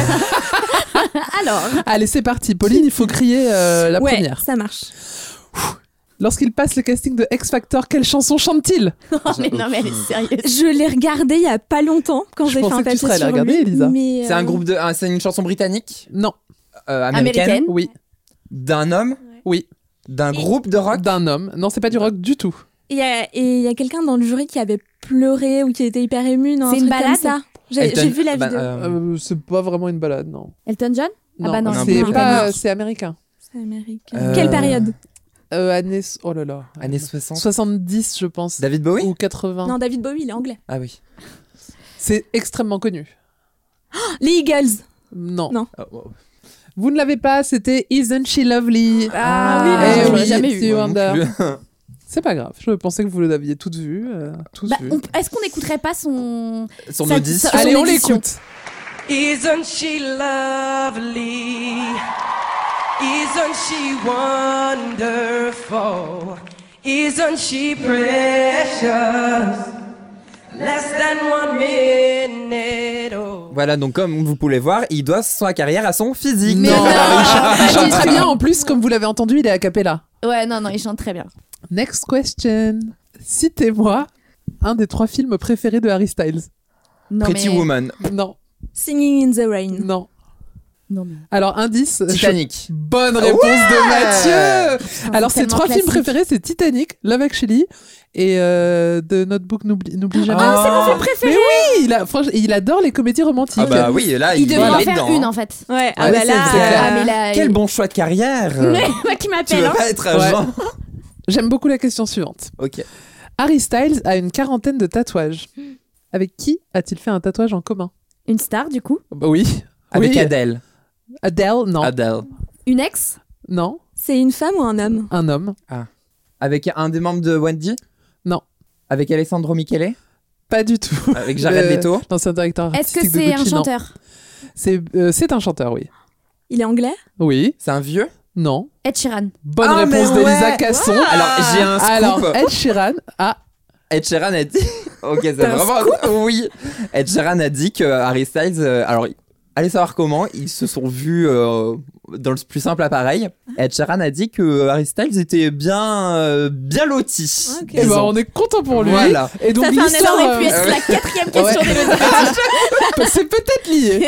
Speaker 8: ça. Alors.
Speaker 7: Allez, c'est parti. Pauline, il faut crier euh, la
Speaker 8: ouais,
Speaker 7: première.
Speaker 12: Ça marche.
Speaker 7: Lorsqu'il passe le casting de X Factor, quelle chanson chante-t-il?
Speaker 8: Oh, mais non, mais elle est sérieuse.
Speaker 12: Je l'ai regardé il y a pas longtemps quand
Speaker 7: Je
Speaker 12: j'ai fait
Speaker 7: pensais
Speaker 12: un
Speaker 7: que tu
Speaker 12: papier
Speaker 7: serais allée
Speaker 12: sur
Speaker 7: regarder,
Speaker 12: lui.
Speaker 7: Elisa.
Speaker 12: Mais,
Speaker 9: C'est
Speaker 12: euh,
Speaker 9: un groupe de, un- c'est une chanson britannique,
Speaker 7: Non.
Speaker 9: euh, américaine,
Speaker 8: Américaine.
Speaker 7: Oui.
Speaker 9: d'un homme,
Speaker 7: Oui.
Speaker 9: d'un groupe de rock.
Speaker 7: D'un homme. Non, c'est pas du rock du tout.
Speaker 12: Et il y a, et il y a quelqu'un dans le jury qui avait pleuré ou qui était hyper ému. Non,
Speaker 8: C'est
Speaker 12: un
Speaker 8: une
Speaker 12: truc comme
Speaker 8: balade
Speaker 12: ça. J'ai,
Speaker 9: Elton-
Speaker 12: j'ai vu la
Speaker 9: bah,
Speaker 12: vidéo.
Speaker 9: euh,
Speaker 7: Euh, c'est pas vraiment une balade, non.
Speaker 8: Elton John
Speaker 7: Non,
Speaker 8: Ah bah non,
Speaker 9: non,
Speaker 7: c'est
Speaker 9: non,
Speaker 7: pas,
Speaker 8: non.
Speaker 7: c'est américain.
Speaker 12: C'est américain.
Speaker 9: Euh,
Speaker 12: Quelle période?
Speaker 7: Euh, années, oh là là.
Speaker 9: Années soixante.
Speaker 7: soixante-dix, je pense.
Speaker 9: David Bowie
Speaker 7: Ou quatre-vingts.
Speaker 12: Non, David Bowie, il est anglais.
Speaker 9: Ah oui.
Speaker 7: C'est extrêmement connu.
Speaker 12: Les Eagles.
Speaker 7: Non.
Speaker 12: Non.
Speaker 9: Oh, oh.
Speaker 7: Vous ne l'avez pas, c'était Isn't She Lovely?
Speaker 8: Ah,
Speaker 12: oui,
Speaker 7: Eh
Speaker 8: mais je l'aurais
Speaker 7: oui,
Speaker 8: jamais
Speaker 7: Stevie
Speaker 8: eu.
Speaker 9: Moi non
Speaker 7: Wonder.
Speaker 9: plus.
Speaker 7: C'est pas grave, je pensais que vous l'aviez toutes vues. Euh, tous
Speaker 8: Bah,
Speaker 7: vues.
Speaker 8: on- Est-ce qu'on n'écouterait pas son.
Speaker 9: Son
Speaker 8: sa-
Speaker 9: audition.
Speaker 8: sa-
Speaker 7: Allez,
Speaker 8: son
Speaker 7: on
Speaker 8: édition.
Speaker 7: l'écoute.
Speaker 11: Isn't she lovely? Isn't she wonderful? Isn't she precious? Less than one minute. Oh.
Speaker 9: Voilà, donc comme vous pouvez voir, il doit sa carrière à son physique.
Speaker 7: Non, il chante, il chante très bien. En plus, comme vous l'avez entendu, il est a cappella.
Speaker 8: Ouais, non, non, il chante très bien.
Speaker 7: Next question. Citez-moi un des trois films préférés de Harry Styles.
Speaker 8: Non,
Speaker 9: Pretty
Speaker 8: mais...
Speaker 9: Woman.
Speaker 7: Non,
Speaker 12: Singing in the Rain.
Speaker 7: non.
Speaker 8: Non, mais...
Speaker 7: Alors, indice.
Speaker 9: Titanic.
Speaker 7: je- Bonne réponse de Mathieu.
Speaker 8: Putain,
Speaker 7: Alors,
Speaker 8: c'est
Speaker 7: ses trois
Speaker 8: tellement
Speaker 7: films
Speaker 8: classique.
Speaker 7: préférés, c'est Titanic, Love Actually et euh, The Notebook, N'oublie, n'oublie jamais.
Speaker 8: Ah, c'est mon film préféré.
Speaker 7: Mais oui, il, a, franchement, il adore les comédies romantiques.
Speaker 9: Ah bah oui, là,
Speaker 8: Il
Speaker 9: il,
Speaker 8: devrait en
Speaker 9: est
Speaker 8: faire
Speaker 9: dedans,
Speaker 8: une
Speaker 9: hein.
Speaker 8: en fait.
Speaker 12: Ouais, ah
Speaker 9: Ouais,
Speaker 12: bah
Speaker 9: c'est
Speaker 12: là.
Speaker 9: vrai.
Speaker 8: Ah, mais là,
Speaker 9: Quel
Speaker 8: il-
Speaker 9: bon choix de carrière.
Speaker 8: Ouais, moi qui
Speaker 9: Tu
Speaker 8: m'appelle.
Speaker 9: veux
Speaker 8: Hein.
Speaker 9: pas être
Speaker 7: Ouais.
Speaker 9: agent.
Speaker 7: J'aime beaucoup la question suivante.
Speaker 9: Ok.
Speaker 7: Harry Styles a une quarantaine de tatouages. Avec qui a-t-il fait un tatouage en commun?
Speaker 8: Une star du coup.
Speaker 7: Bah oui.
Speaker 9: Avec
Speaker 7: Oui.
Speaker 9: Adele.
Speaker 7: Adele, non.
Speaker 9: Adele.
Speaker 8: Une ex.
Speaker 7: Non.
Speaker 12: C'est une femme ou un homme?
Speaker 7: Un homme.
Speaker 9: Avec un des membres de Wendy.
Speaker 7: Non.
Speaker 9: Avec Alessandro Michele.
Speaker 7: Pas du tout.
Speaker 9: Avec Jared
Speaker 7: Le-
Speaker 9: Leto.
Speaker 7: L'ancien directeur
Speaker 8: Est-ce que
Speaker 7: artistique de
Speaker 8: c'est un
Speaker 7: Gucci, non.
Speaker 8: chanteur?
Speaker 7: C'est euh, c'est un chanteur, oui.
Speaker 12: Il est anglais?
Speaker 7: Oui.
Speaker 9: C'est un vieux.
Speaker 7: Non.
Speaker 8: Ed Sheeran.
Speaker 7: Bonne
Speaker 9: Ah, mais
Speaker 7: réponse d'Elisa
Speaker 9: ouais.
Speaker 7: Casson.
Speaker 9: Alors j'ai un scoop.
Speaker 7: Alors, Ed Sheeran a...
Speaker 9: Ed Sheeran a dit. Ok, c'est
Speaker 8: T'as un
Speaker 9: vraiment. Oui. Ed Sheeran a dit que Harry Styles. euh, Alors, allez savoir comment. Ils se sont vus euh, dans le plus simple appareil. Ed Sheeran a dit que Harry Styles était bien, euh, bien loti.
Speaker 12: Ok.
Speaker 7: Eh ben, on est content pour lui.
Speaker 9: Voilà.
Speaker 7: Et donc,
Speaker 8: Ça fait un
Speaker 7: l'histoire,
Speaker 8: énorme et puis
Speaker 7: euh,
Speaker 8: c'est la quatrième question
Speaker 7: Ouais.
Speaker 8: des mathématiques.
Speaker 7: c'est peut-être lié.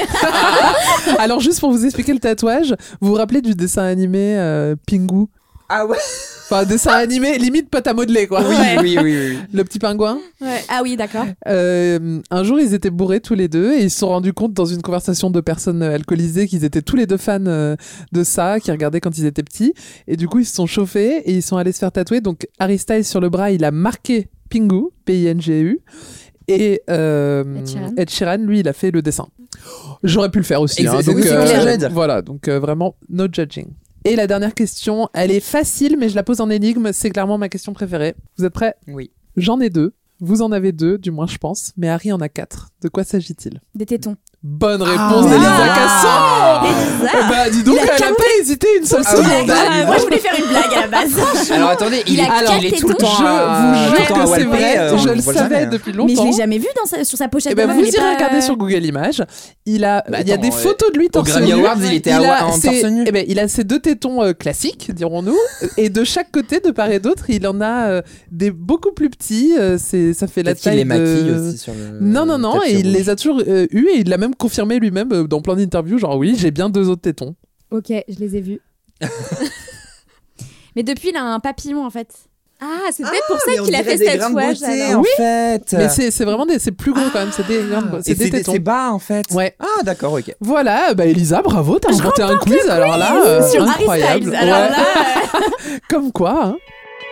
Speaker 7: Alors, juste pour vous expliquer le tatouage, vous vous rappelez du dessin animé euh, Pingu?
Speaker 9: Ah ouais.
Speaker 7: Enfin, dessin animé, limite pâte à modeler, quoi.
Speaker 9: Oui, oui, oui, oui.
Speaker 7: Le petit pingouin.
Speaker 8: Ouais. Ah oui, d'accord.
Speaker 7: Euh, un jour, ils étaient bourrés tous les deux et ils se sont rendus compte dans une conversation de personnes euh, alcoolisées qu'ils étaient tous les deux fans euh, de ça, qui regardaient quand ils étaient petits. Et du coup, ils se sont chauffés et ils sont allés se faire tatouer. Donc, Harry Styles sur le bras, il a marqué Pingu, P I N G U. Et euh,
Speaker 8: Ed Sheeran.
Speaker 7: Ed Sheeran, lui, il a fait le dessin. J'aurais pu le faire aussi.
Speaker 9: Exa-
Speaker 7: hein,
Speaker 9: c'est
Speaker 7: donc,
Speaker 9: oui, c'est
Speaker 7: euh,
Speaker 9: clair.
Speaker 7: voilà, donc euh, vraiment, no judging. Et la dernière question, elle est facile, mais je la pose en énigme. C'est clairement ma question préférée. Vous êtes prêts?
Speaker 9: Oui.
Speaker 7: J'en ai deux. Vous en avez deux, du moins je pense. Mais Harry en a quatre. De quoi s'agit-il?
Speaker 8: Des tétons.
Speaker 7: Bonne réponse
Speaker 9: Ah.
Speaker 7: d'Elisa
Speaker 9: Ah.
Speaker 7: Casson. Eh bah dis donc,
Speaker 8: Il a
Speaker 7: elle a pas hésité une seule
Speaker 9: Ah oui,
Speaker 7: seconde.
Speaker 9: bah,
Speaker 8: Ah, moi je voulais faire une blague à la base.
Speaker 9: Alors attendez, il,
Speaker 8: Il
Speaker 9: est,
Speaker 8: a
Speaker 9: alors,
Speaker 8: quatre
Speaker 9: il est tout le
Speaker 8: tétons.
Speaker 9: temps.
Speaker 7: Je
Speaker 9: à-
Speaker 7: vous
Speaker 9: tout le
Speaker 7: jure
Speaker 9: temps à
Speaker 7: que c'est
Speaker 9: walper,
Speaker 7: vrai,
Speaker 9: euh, on
Speaker 7: je
Speaker 9: le
Speaker 7: le
Speaker 9: voit
Speaker 7: savais
Speaker 9: jamais.
Speaker 7: depuis
Speaker 8: Mais
Speaker 7: longtemps.
Speaker 8: je l'ai jamais vu dans sa- sur sa pochette.
Speaker 7: Eh ben,
Speaker 8: de
Speaker 7: vous
Speaker 8: main, il est
Speaker 7: irez
Speaker 8: pas-
Speaker 7: regarder sur Google Images. Il a,
Speaker 9: Bah,
Speaker 7: il y a
Speaker 9: attends,
Speaker 7: des
Speaker 9: euh,
Speaker 7: photos de lui
Speaker 9: Au
Speaker 7: torse
Speaker 9: Grammy
Speaker 7: nu.
Speaker 9: Awards, il était
Speaker 7: Il
Speaker 9: à-
Speaker 7: a
Speaker 9: en
Speaker 7: ses-
Speaker 9: torse nu.
Speaker 7: eh ben, il a ses deux tétons euh, classiques, dirons-nous, et de chaque côté, de part et d'autre, il en a euh, des beaucoup plus petits. euh, c'est, ça fait la
Speaker 9: Peut-être qu'il
Speaker 7: taille
Speaker 9: les maquille
Speaker 7: de...
Speaker 9: aussi sur le.
Speaker 7: Non, non, non,
Speaker 9: tapis
Speaker 7: et il
Speaker 9: rouge.
Speaker 7: les a toujours euh, eus, et il l'a même confirmé lui-même euh, dans plein d'interviews, genre oui, j'ai bien deux autres tétons.
Speaker 8: Ok, je les ai vus. Mais depuis, il a un papillon en fait.
Speaker 12: Ah, c'est peut-être pour ça qu'il a fait ce tatouage. alors.
Speaker 9: en
Speaker 7: Oui,
Speaker 9: fait.
Speaker 7: Mais c'est, c'est vraiment des, c'est plus gros quand même, c'est des, grandes- c'est
Speaker 9: Et
Speaker 7: des
Speaker 9: c'est des-
Speaker 7: tétons.
Speaker 9: c'est bas en fait.
Speaker 7: Ouais.
Speaker 9: Ah d'accord, ok.
Speaker 7: Voilà, bah Elisa, bravo, t'as inventé un quiz, alors là, euh,
Speaker 8: sur Harry
Speaker 7: incroyable.
Speaker 8: Styles. Alors
Speaker 7: Ouais.
Speaker 8: là, euh,
Speaker 7: Comme quoi, hein.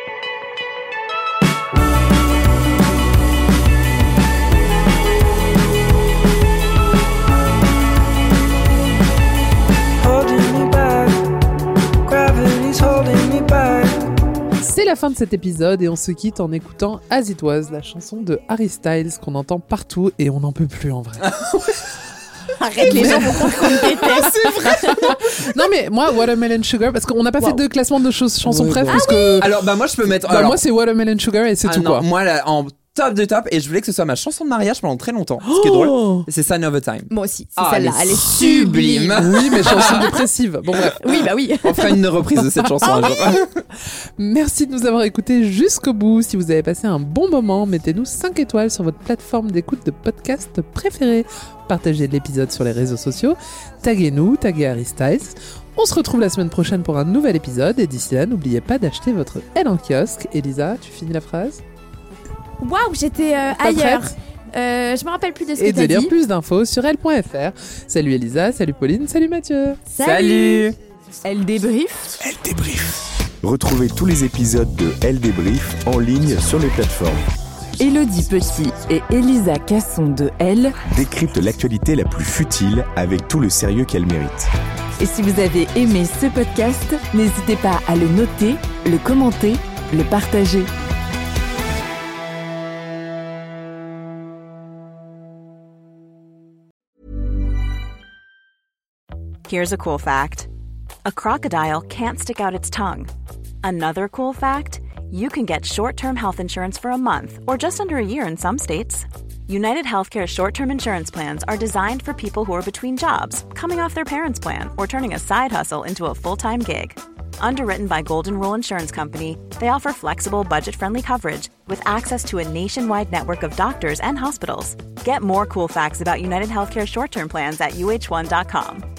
Speaker 11: Holding me back, gravity's holding me back.
Speaker 7: C'est la fin de cet épisode et on se quitte en écoutant As It Was, la chanson de Harry Styles qu'on entend partout et on n'en peut plus en vrai.
Speaker 8: arrête, les gens vont croire qu'on me déteste.
Speaker 7: Non mais moi, Watermelon Sugar, parce qu'on n'a pas
Speaker 8: Wow.
Speaker 7: fait de classement de choses, chansons
Speaker 9: Ouais,
Speaker 7: préf,
Speaker 9: bon.
Speaker 7: parce que
Speaker 9: Alors bah moi je peux mettre.
Speaker 7: bah,
Speaker 9: alors,
Speaker 7: moi c'est Watermelon Sugar et c'est
Speaker 9: ah
Speaker 7: tout
Speaker 9: non,
Speaker 7: quoi.
Speaker 9: Moi là, en top de top et je voulais que ce soit ma chanson de mariage pendant très longtemps. Ce qui est drôle,
Speaker 7: Oh
Speaker 9: c'est Sign of a Time.
Speaker 8: Moi aussi, c'est
Speaker 9: Ah,
Speaker 8: celle-là.
Speaker 9: elle
Speaker 8: Elle
Speaker 9: est
Speaker 8: est sublime.
Speaker 7: Oui, mais chanson dépressive. Bon bref.
Speaker 8: Oui, bah oui.
Speaker 9: On fera une reprise de cette chanson un jour.
Speaker 7: Merci de nous avoir écoutés jusqu'au bout. Si vous avez passé un bon moment, mettez-nous cinq étoiles sur votre plateforme d'écoute de podcast préférée. Partagez l'épisode sur les réseaux sociaux. Taguez-nous, taguez Harry Styles. On se retrouve la semaine prochaine pour un nouvel épisode et d'ici là, n'oubliez pas d'acheter votre L en kiosque. Elisa, tu finis la phrase ?
Speaker 8: Waouh, j'étais euh, ailleurs. Euh, je me rappelle plus de ce
Speaker 7: et
Speaker 8: que t'as
Speaker 7: de lire
Speaker 8: dit.
Speaker 7: plus d'infos sur elle point f r. Salut Elisa, salut Pauline, salut Mathieu.
Speaker 5: Salut. Elle débrief.
Speaker 6: Elle débrief.
Speaker 13: Retrouvez tous les épisodes de Elle débrief en ligne sur les plateformes.
Speaker 5: Élodie Petit et Elisa Casson de Elle
Speaker 13: décryptent l'actualité la plus futile avec tout le sérieux qu'elle mérite.
Speaker 5: Et si vous avez aimé ce podcast, n'hésitez pas à le noter, le commenter, le partager.
Speaker 14: Here's a cool fact. A crocodile can't stick out its tongue. Another cool fact, you can get short-term health insurance for a month or just under a year in some states. United Healthcare short-term insurance plans are designed for people who are between jobs, coming off their parents' plan, or turning a side hustle into a full-time gig. Underwritten by Golden Rule Insurance Company, they offer flexible, budget-friendly coverage with access to a nationwide network of doctors and hospitals. Get more cool facts about United Healthcare short-term plans at U H one dot com.